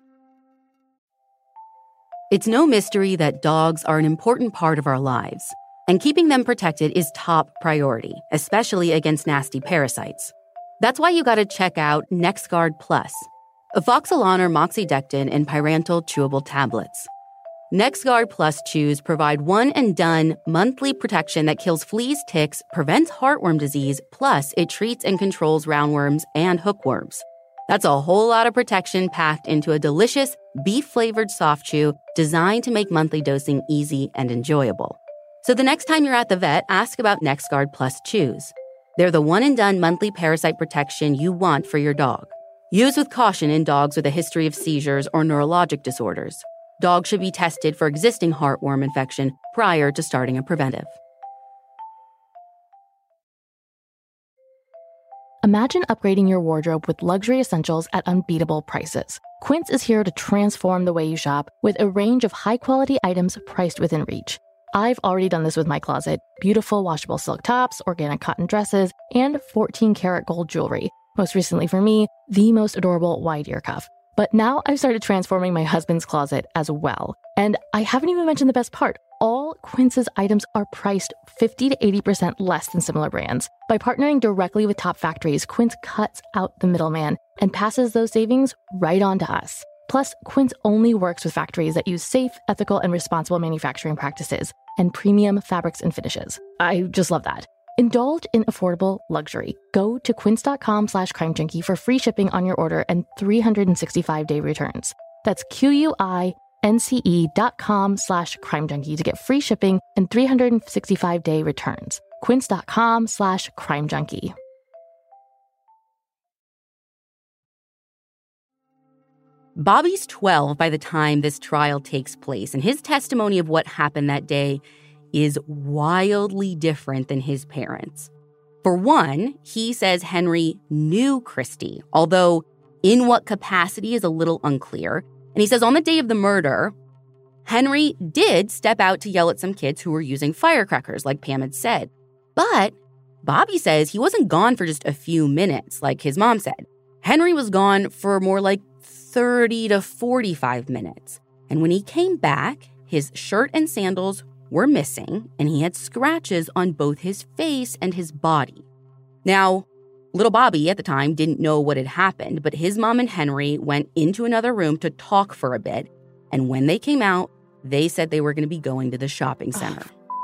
It's no mystery that dogs are an important part of our lives, and keeping them protected is top priority, especially against nasty parasites. That's why you gotta check out NexGard Plus, Afoxolaner moxidectin and pyrantel chewable tablets. NexGard Plus Chews provide one-and-done monthly protection that kills fleas, ticks, prevents heartworm disease, plus it treats and controls roundworms and hookworms. That's a whole lot of protection packed into a delicious, beef-flavored soft chew designed to make monthly dosing easy and enjoyable. So the next time you're at the vet, ask about NexGard Plus Chews. They're the one-and-done monthly parasite protection you want for your dog. Use with caution in dogs with a history of seizures or neurologic disorders. Dogs should be tested for existing heartworm infection prior to starting a preventive. Imagine upgrading your wardrobe with luxury essentials at unbeatable prices. Quince is here to transform the way you shop with a range of high-quality items priced within reach. I've already done this with my closet. Beautiful washable silk tops, organic cotton dresses, and 14-karat gold jewelry. Most recently for me, the most adorable wide ear cuff. But now I've started transforming my husband's closet as well. And I haven't even mentioned the best part. All Quince's items are priced 50 to 80% less than similar brands. By partnering directly with top factories, Quince cuts out the middleman and passes those savings right on to us. Plus, Quince only works with factories that use safe, ethical, and responsible manufacturing practices and premium fabrics and finishes. I just love that. Indulge in affordable luxury. Go to quince.com/crimejunkie for free shipping on your order and 365-day returns. That's QUINCE.com/crimejunkie to get free shipping and 365-day returns. Quince.com/crimejunkie. Bobby's 12 by the time this trial takes place, and his testimony of what happened that day is wildly different than his parents. For one, he says Henry knew Christy, although in what capacity is a little unclear. And he says on the day of the murder, Henry did step out to yell at some kids who were using firecrackers, like Pam had said. But Bobby says he wasn't gone for just a few minutes, like his mom said. Henry was gone for more like 30 to 45 minutes. And when he came back, his shirt and sandals were missing, and he had scratches on both his face and his body. Now, little Bobby at the time didn't know what had happened, but his mom and Henry went into another room to talk for a bit, and when they came out, they said they were going to be going to the shopping center.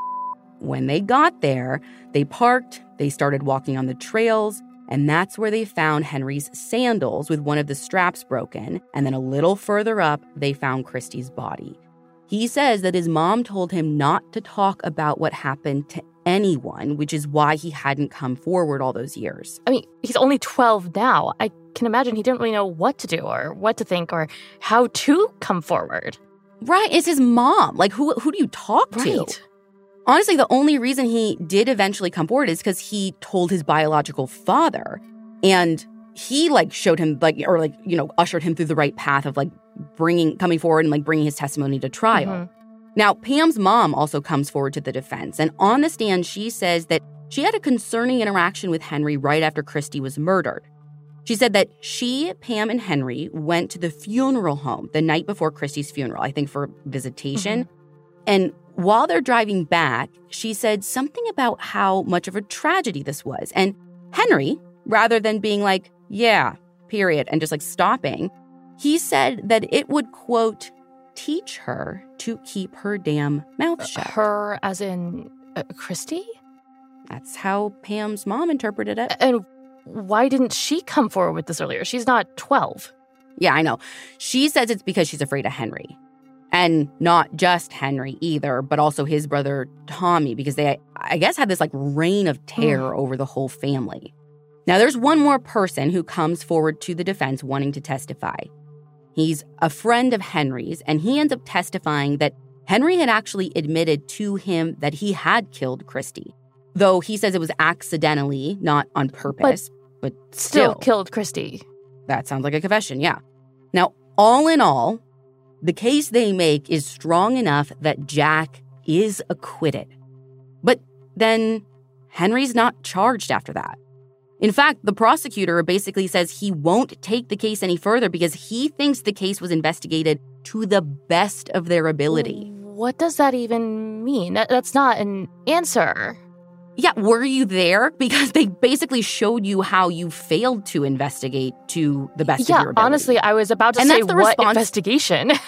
When they got there, they parked, they started walking on the trails, and that's where they found Henry's sandals with one of the straps broken, and then a little further up, they found Christy's body. He says that his mom told him not to talk about what happened to anyone, which is why he hadn't come forward all those years. I mean, he's only 12 now. I can imagine he didn't really know what to do or what to think or how to come forward. Right, it's his mom. Like, who do you talk to? Right. Honestly, the only reason he did eventually come forward is because he told his biological father. And he, showed him, ushered him through the right path of, coming forward and, bringing his testimony to trial. Mm-hmm. Now, Pam's mom also comes forward to the defense. And on the stand, she says that she had a concerning interaction with Henry right after Christy was murdered. She said that she, Pam, and Henry went to the funeral home the night before Christy's funeral, I think for visitation. Mm-hmm. And while they're driving back, she said something about how much of a tragedy this was. And Henry, rather than being like, yeah, period, and just stopping, he said that it would, quote, teach her to keep her damn mouth shut. Her as in Christy? That's how Pam's mom interpreted it. And why didn't she come forward with this earlier? She's not 12. Yeah, I know. She says it's because she's afraid of Henry. And not just Henry either, but also his brother Tommy, because they, I guess, had this reign of terror over the whole family. Now, there's one more person who comes forward to the defense wanting to testify. He's a friend of Henry's, and he ends up testifying that Henry had actually admitted to him that he had killed Christy, though he says it was accidentally, not on purpose, but still killed Christy. That sounds like a confession, yeah. Now, all in all, the case they make is strong enough that Jack is acquitted. But then Henry's not charged after that. In fact, the prosecutor basically says he won't take the case any further because he thinks the case was investigated to the best of their ability. What does that even mean? That's not an answer. Yeah, were you there? Because they basically showed you how you failed to investigate to the best of your ability. Yeah, honestly, I was about to say, what investigation?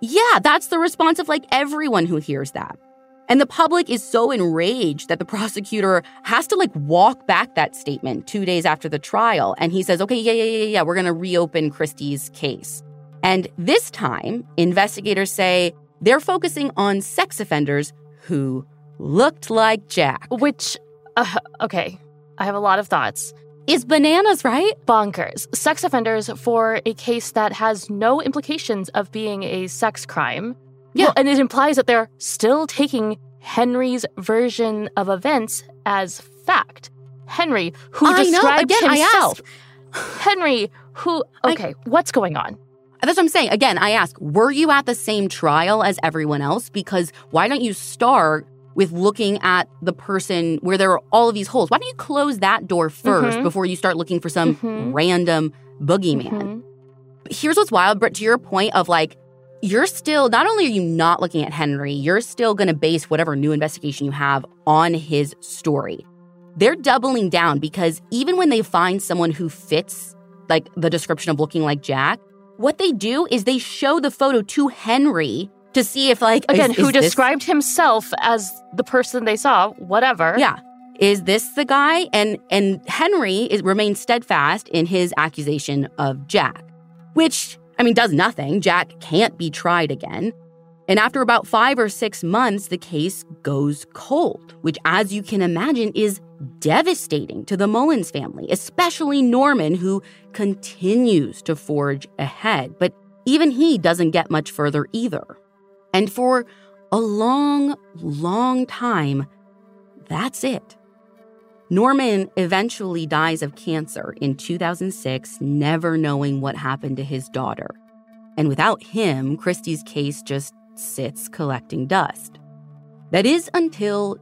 Yeah, that's the response of like everyone who hears that. And the public is so enraged that the prosecutor has to like walk back that statement 2 days after the trial. And he says, okay, yeah, we're going to reopen Christie's case. And this time, investigators say they're focusing on sex offenders who looked like Jack. Which, okay, I have a lot of thoughts. Is bananas, right? Bonkers. Sex offenders for a case that has no implications of being a sex crime. Yeah. Well, and it implies that they're still taking Henry's version of events as fact. Henry, who described himself. Henry, who... Okay, what's going on? That's what I'm saying. Again, I ask, were you at the same trial as everyone else? Because why don't you start with looking at the person where there are all of these holes? Why don't you close that door first before you start looking for some random boogeyman? But here's what's wild, Britt, to your point of like, you're still, not only are you not looking at Henry, you're still going to base whatever new investigation you have on his story. They're doubling down because even when they find someone who fits like the description of looking like Jack, what they do is they show the photo to Henry to see if like... Again, who described himself as the person they saw, whatever. Yeah. Is this the guy? And Henry remains steadfast in his accusation of Jack, which... I mean, does nothing. Jack can't be tried again. And after about 5 or 6 months, the case goes cold, which, as you can imagine, is devastating to the Mullins family, especially Norman, who continues to forge ahead. But even he doesn't get much further either. And for a long, long time, that's it. Norman eventually dies of cancer in 2006, never knowing what happened to his daughter. And without him, Christie's case just sits collecting dust. That is until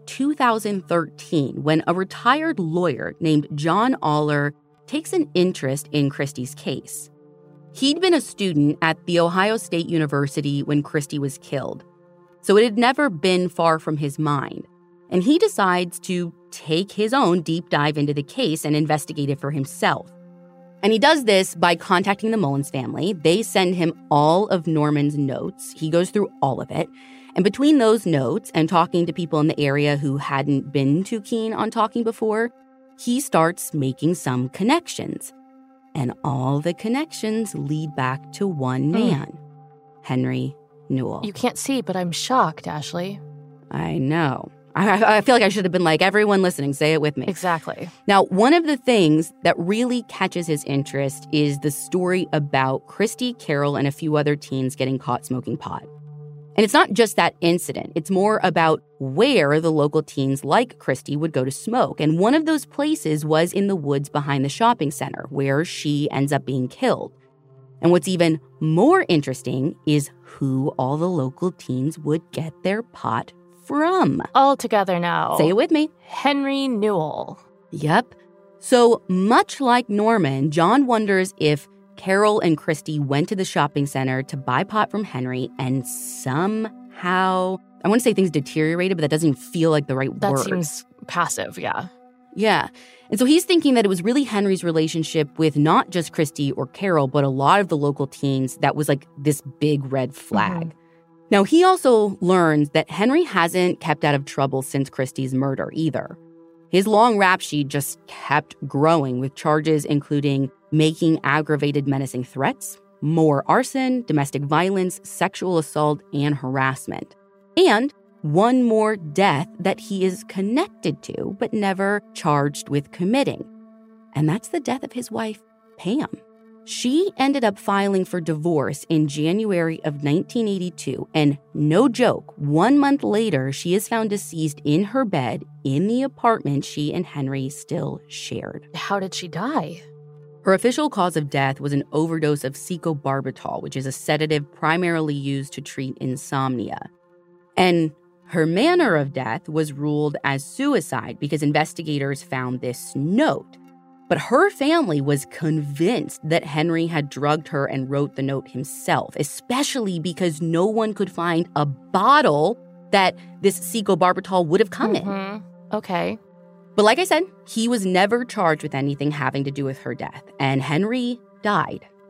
2013, when a retired lawyer named John Aller takes an interest in Christie's case. He'd been a student at The Ohio State University when Christie was killed, so it had never been far from his mind. And he decides to take his own deep dive into the case and investigate it for himself. And he does this by contacting the Mullins family. They send him all of Norman's notes. He goes through all of it. And between those notes and talking to people in the area who hadn't been too keen on talking before, he starts making some connections. And all the connections lead back to one man, Henry Newell. You can't see, but I'm shocked, Ashley. I know. I feel like I should have been like, everyone listening, say it with me. Exactly. Now, one of the things that really catches his interest is the story about Christie, Carol, and a few other teens getting caught smoking pot. And it's not just that incident. It's more about where the local teens like Christie would go to smoke. And one of those places was in the woods behind the shopping center, where she ends up being killed. And what's even more interesting is who all the local teens would get their pot from. All together now. Say it with me. Henry Newell. Yep. So much like Norman, John wonders if Carol and Christie went to the shopping center to buy pot from Henry and somehow, I want to say things deteriorated, but that doesn't feel like the right word. That seems passive, yeah. Yeah. And so he's thinking that it was really Henry's relationship with not just Christie or Carol, but a lot of the local teens that was like this big red flag. Now, he also learns that Henry hasn't kept out of trouble since Christie's murder either. His long rap sheet just kept growing with charges including making aggravated menacing threats, more arson, domestic violence, sexual assault, and harassment. And one more death that he is connected to but never charged with committing. And that's the death of his wife, Pam. She ended up filing for divorce in January of 1982, and no joke, 1 month later, she is found deceased in her bed in the apartment she and Henry still shared. How did she die? Her official cause of death was an overdose of secobarbital, which is a sedative primarily used to treat insomnia. And her manner of death was ruled as suicide because investigators found this note. But her family was convinced that Henry had drugged her and wrote the note himself, especially because no one could find a bottle that this secobarbital would have come in. Okay. But like I said, he was never charged with anything having to do with her death, and Henry died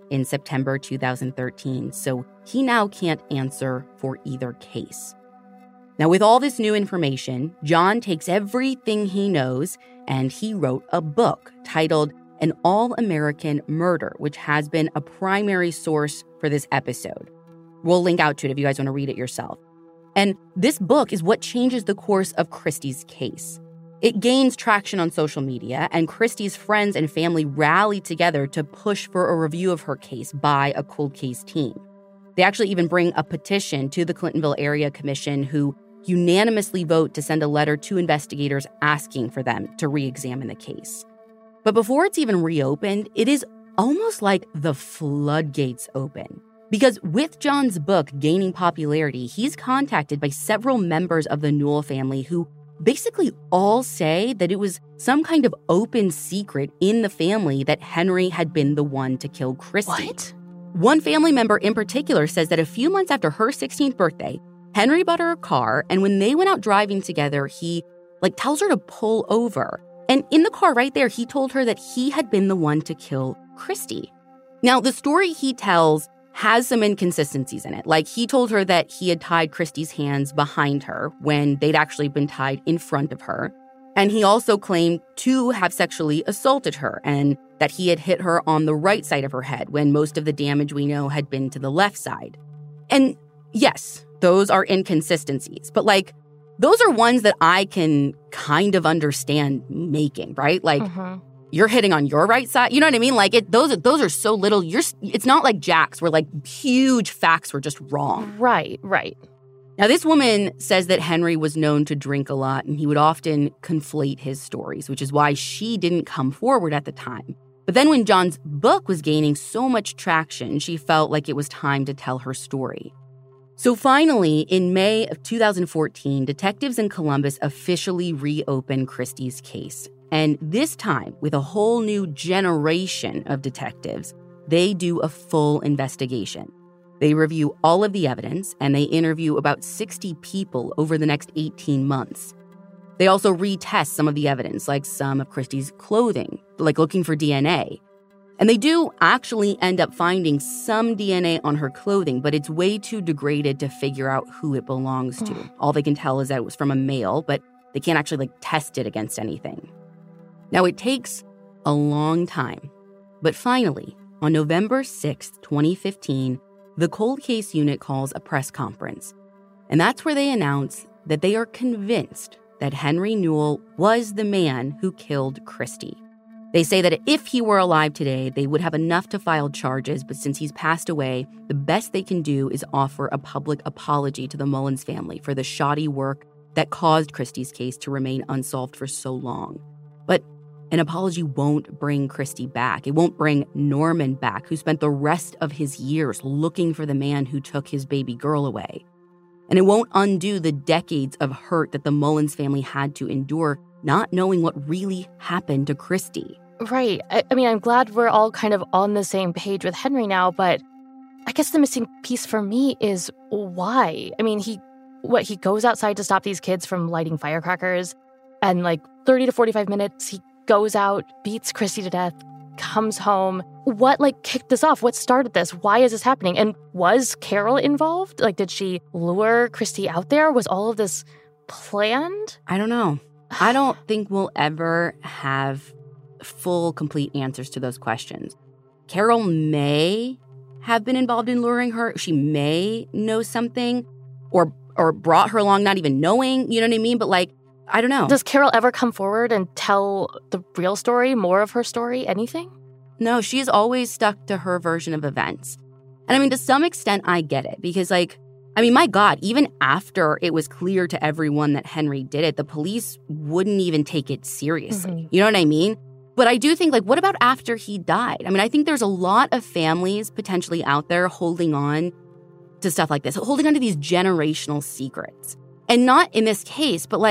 in September 2013, so he now can't answer for either case. Now, with all this new information, John takes everything he knows and he wrote a book titled An All-American Murder, which has been a primary source for this episode. We'll link out to it if you guys want to read it yourself. And this book is what changes the course of Christie's case. It gains traction on social media, and Christie's friends and family rally together to push for a review of her case by a cold case team. They actually even bring a petition to the Clintonville Area Commission, who unanimously vote to send a letter to investigators asking for them to re-examine the case. But before it's even reopened, it is almost like the floodgates open. Because with John's book gaining popularity, he's contacted by several members of the Newell family who basically all say that it was some kind of open secret in the family that Henry had been the one to kill Christy. What? One family member in particular says that a few months after her 16th birthday, Henry bought her a car, and when they went out driving together, he tells her to pull over. And in the car right there, he told her that he had been the one to kill Christy. Now, the story he tells has some inconsistencies in it. He told her that he had tied Christy's hands behind her when they'd actually been tied in front of her. And he also claimed to have sexually assaulted her and that he had hit her on the right side of her head when most of the damage we know had been to the left side. And yes, those are inconsistencies, but those are ones that I can kind of understand making, right? You're hitting on your right side. You know what I mean? Those are so little. It's not like Jack's where huge facts were just wrong. Right. Now, this woman says that Henry was known to drink a lot and he would often conflate his stories, which is why she didn't come forward at the time. But then when John's book was gaining so much traction, she felt like it was time to tell her story. So finally, in May of 2014, detectives in Columbus officially reopened Christie's case. And this time, with a whole new generation of detectives, they do a full investigation. They review all of the evidence, and they interview about 60 people over the next 18 months. They also retest some of the evidence, like some of Christie's clothing, looking for DNA. And they do actually end up finding some DNA on her clothing, but it's way too degraded to figure out who it belongs to. All they can tell is that it was from a male, but they can't actually test it against anything. Now, it takes a long time, but finally, on November 6th, 2015, the Cold Case Unit calls a press conference. And that's where they announce that they are convinced that Henry Newell was the man who killed Christy. They say that if he were alive today, they would have enough to file charges, but since he's passed away, the best they can do is offer a public apology to the Mullins family for the shoddy work that caused Christy's case to remain unsolved for so long. But an apology won't bring Christy back. It won't bring Norman back, who spent the rest of his years looking for the man who took his baby girl away. And it won't undo the decades of hurt that the Mullins family had to endure, not knowing what really happened to Christy. Right. I mean, I'm glad we're all kind of on the same page with Henry now, but I guess the missing piece for me is why? I mean, he goes outside to stop these kids from lighting firecrackers, and 30 to 45 minutes, he goes out, beats Christy to death, comes home. What kicked this off? What started this? Why is this happening? And was Carol involved? Did she lure Christy out there? Was all of this planned? I don't know. I don't think we'll ever have full, complete answers to those questions. Carol may have been involved in luring her. She may know something or brought her along not even knowing, you know what I mean? But I don't know. Does Carol ever come forward and tell the real story, more of her story, anything? No, she's always stuck to her version of events. And I mean, to some extent, I get it because my God, even after it was clear to everyone that Henry did it, the police wouldn't even take it seriously. Mm-hmm. You know what I mean? But I do think, what about after he died? I mean, I think there's a lot of families potentially out there holding on to stuff like this, holding on to these generational secrets. And not in this case, but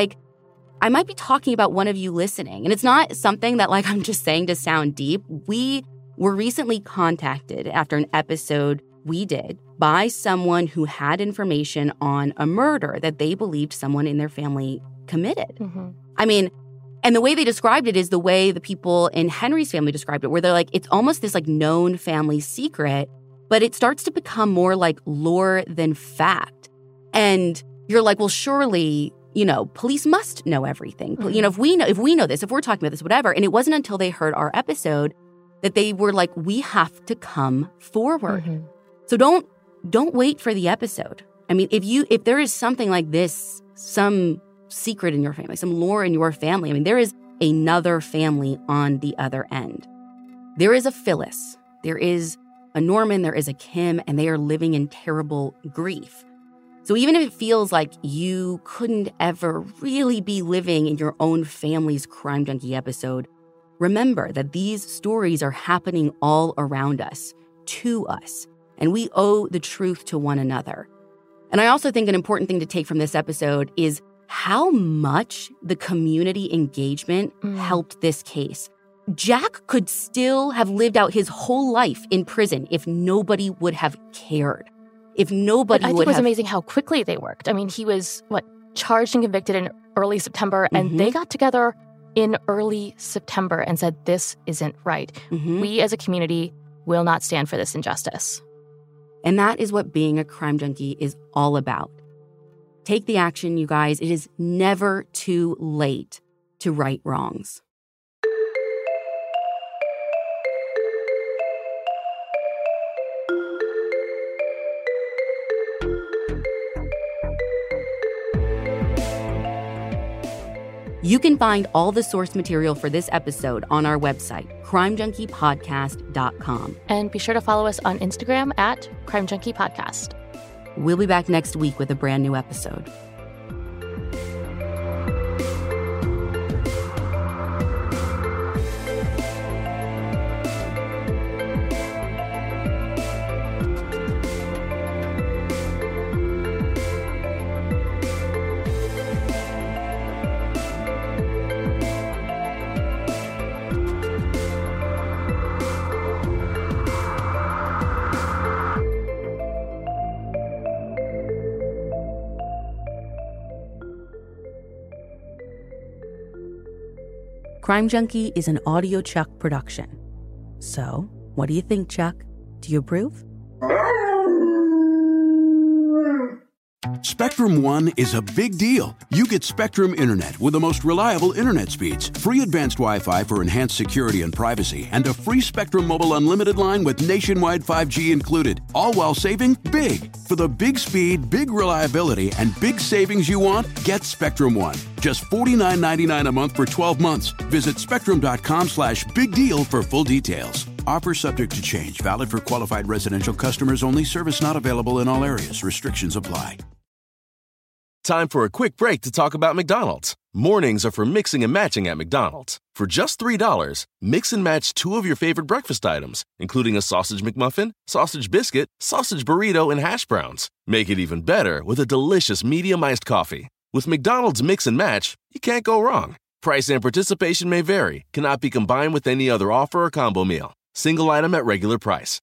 I might be talking about one of you listening. And it's not something that I'm just saying to sound deep. We were recently contacted after an episode we did by someone who had information on a murder that they believed someone in their family committed. Mm-hmm. I mean, And the way they described it is the way the people in Henry's family described it, where they're like, it's almost this like known family secret, but it starts to become more like lore than fact. And you're like, well, surely, police must know everything. Mm-hmm. If we know this, if we're talking about this, whatever. And it wasn't until they heard our episode that they were like, we have to come forward. Mm-hmm. So don't wait for the episode. I mean, if there is something like this, some secret in your family, some lore in your family, I mean, there is another family on the other end. There is a Phyllis, there is a Norman, there is a Kim, and they are living in terrible grief. So even if it feels like you couldn't ever really be living in your own family's Crime Junkie episode, remember that these stories are happening all around us, to us, and we owe the truth to one another. And I also think an important thing to take from this episode is how much the community engagement helped this case. Jack could still have lived out his whole life in prison if nobody would have cared. If nobody would have... I think it was amazing how quickly they worked. I mean, he was, charged and convicted in early September, and they got together in early September and said, this isn't right. Mm-hmm. We as a community will not stand for this injustice. And that is what being a crime junkie is all about. Take the action, you guys. It is never too late to right wrongs. You can find all the source material for this episode on our website, crimejunkiepodcast.com. And be sure to follow us on Instagram at Crime Junkie Podcast. We'll be back next week with a brand new episode. Crime Junkie is an Audio Chuck production. So, what do you think, Chuck? Do you approve? Spectrum One is a big deal. You get Spectrum Internet with the most reliable internet speeds, free advanced Wi-Fi for enhanced security and privacy, and a free Spectrum Mobile Unlimited line with nationwide 5G included, all while saving big. For the big speed, big reliability, and big savings you want, get Spectrum One. Just $49.99 a month for 12 months. Visit spectrum.com/big deal for full details. Offer subject to change. Valid for qualified residential customers only. Service not available in all areas. Restrictions apply. Time for a quick break to talk about McDonald's. Mornings are for mixing and matching at McDonald's. For just $3, mix and match 2 of your favorite breakfast items, including a sausage McMuffin, sausage biscuit, sausage burrito, and hash browns. Make it even better with a delicious medium iced coffee. With McDonald's Mix and Match, you can't go wrong. Price and participation may vary. Cannot be combined with any other offer or combo meal. Single item at regular price.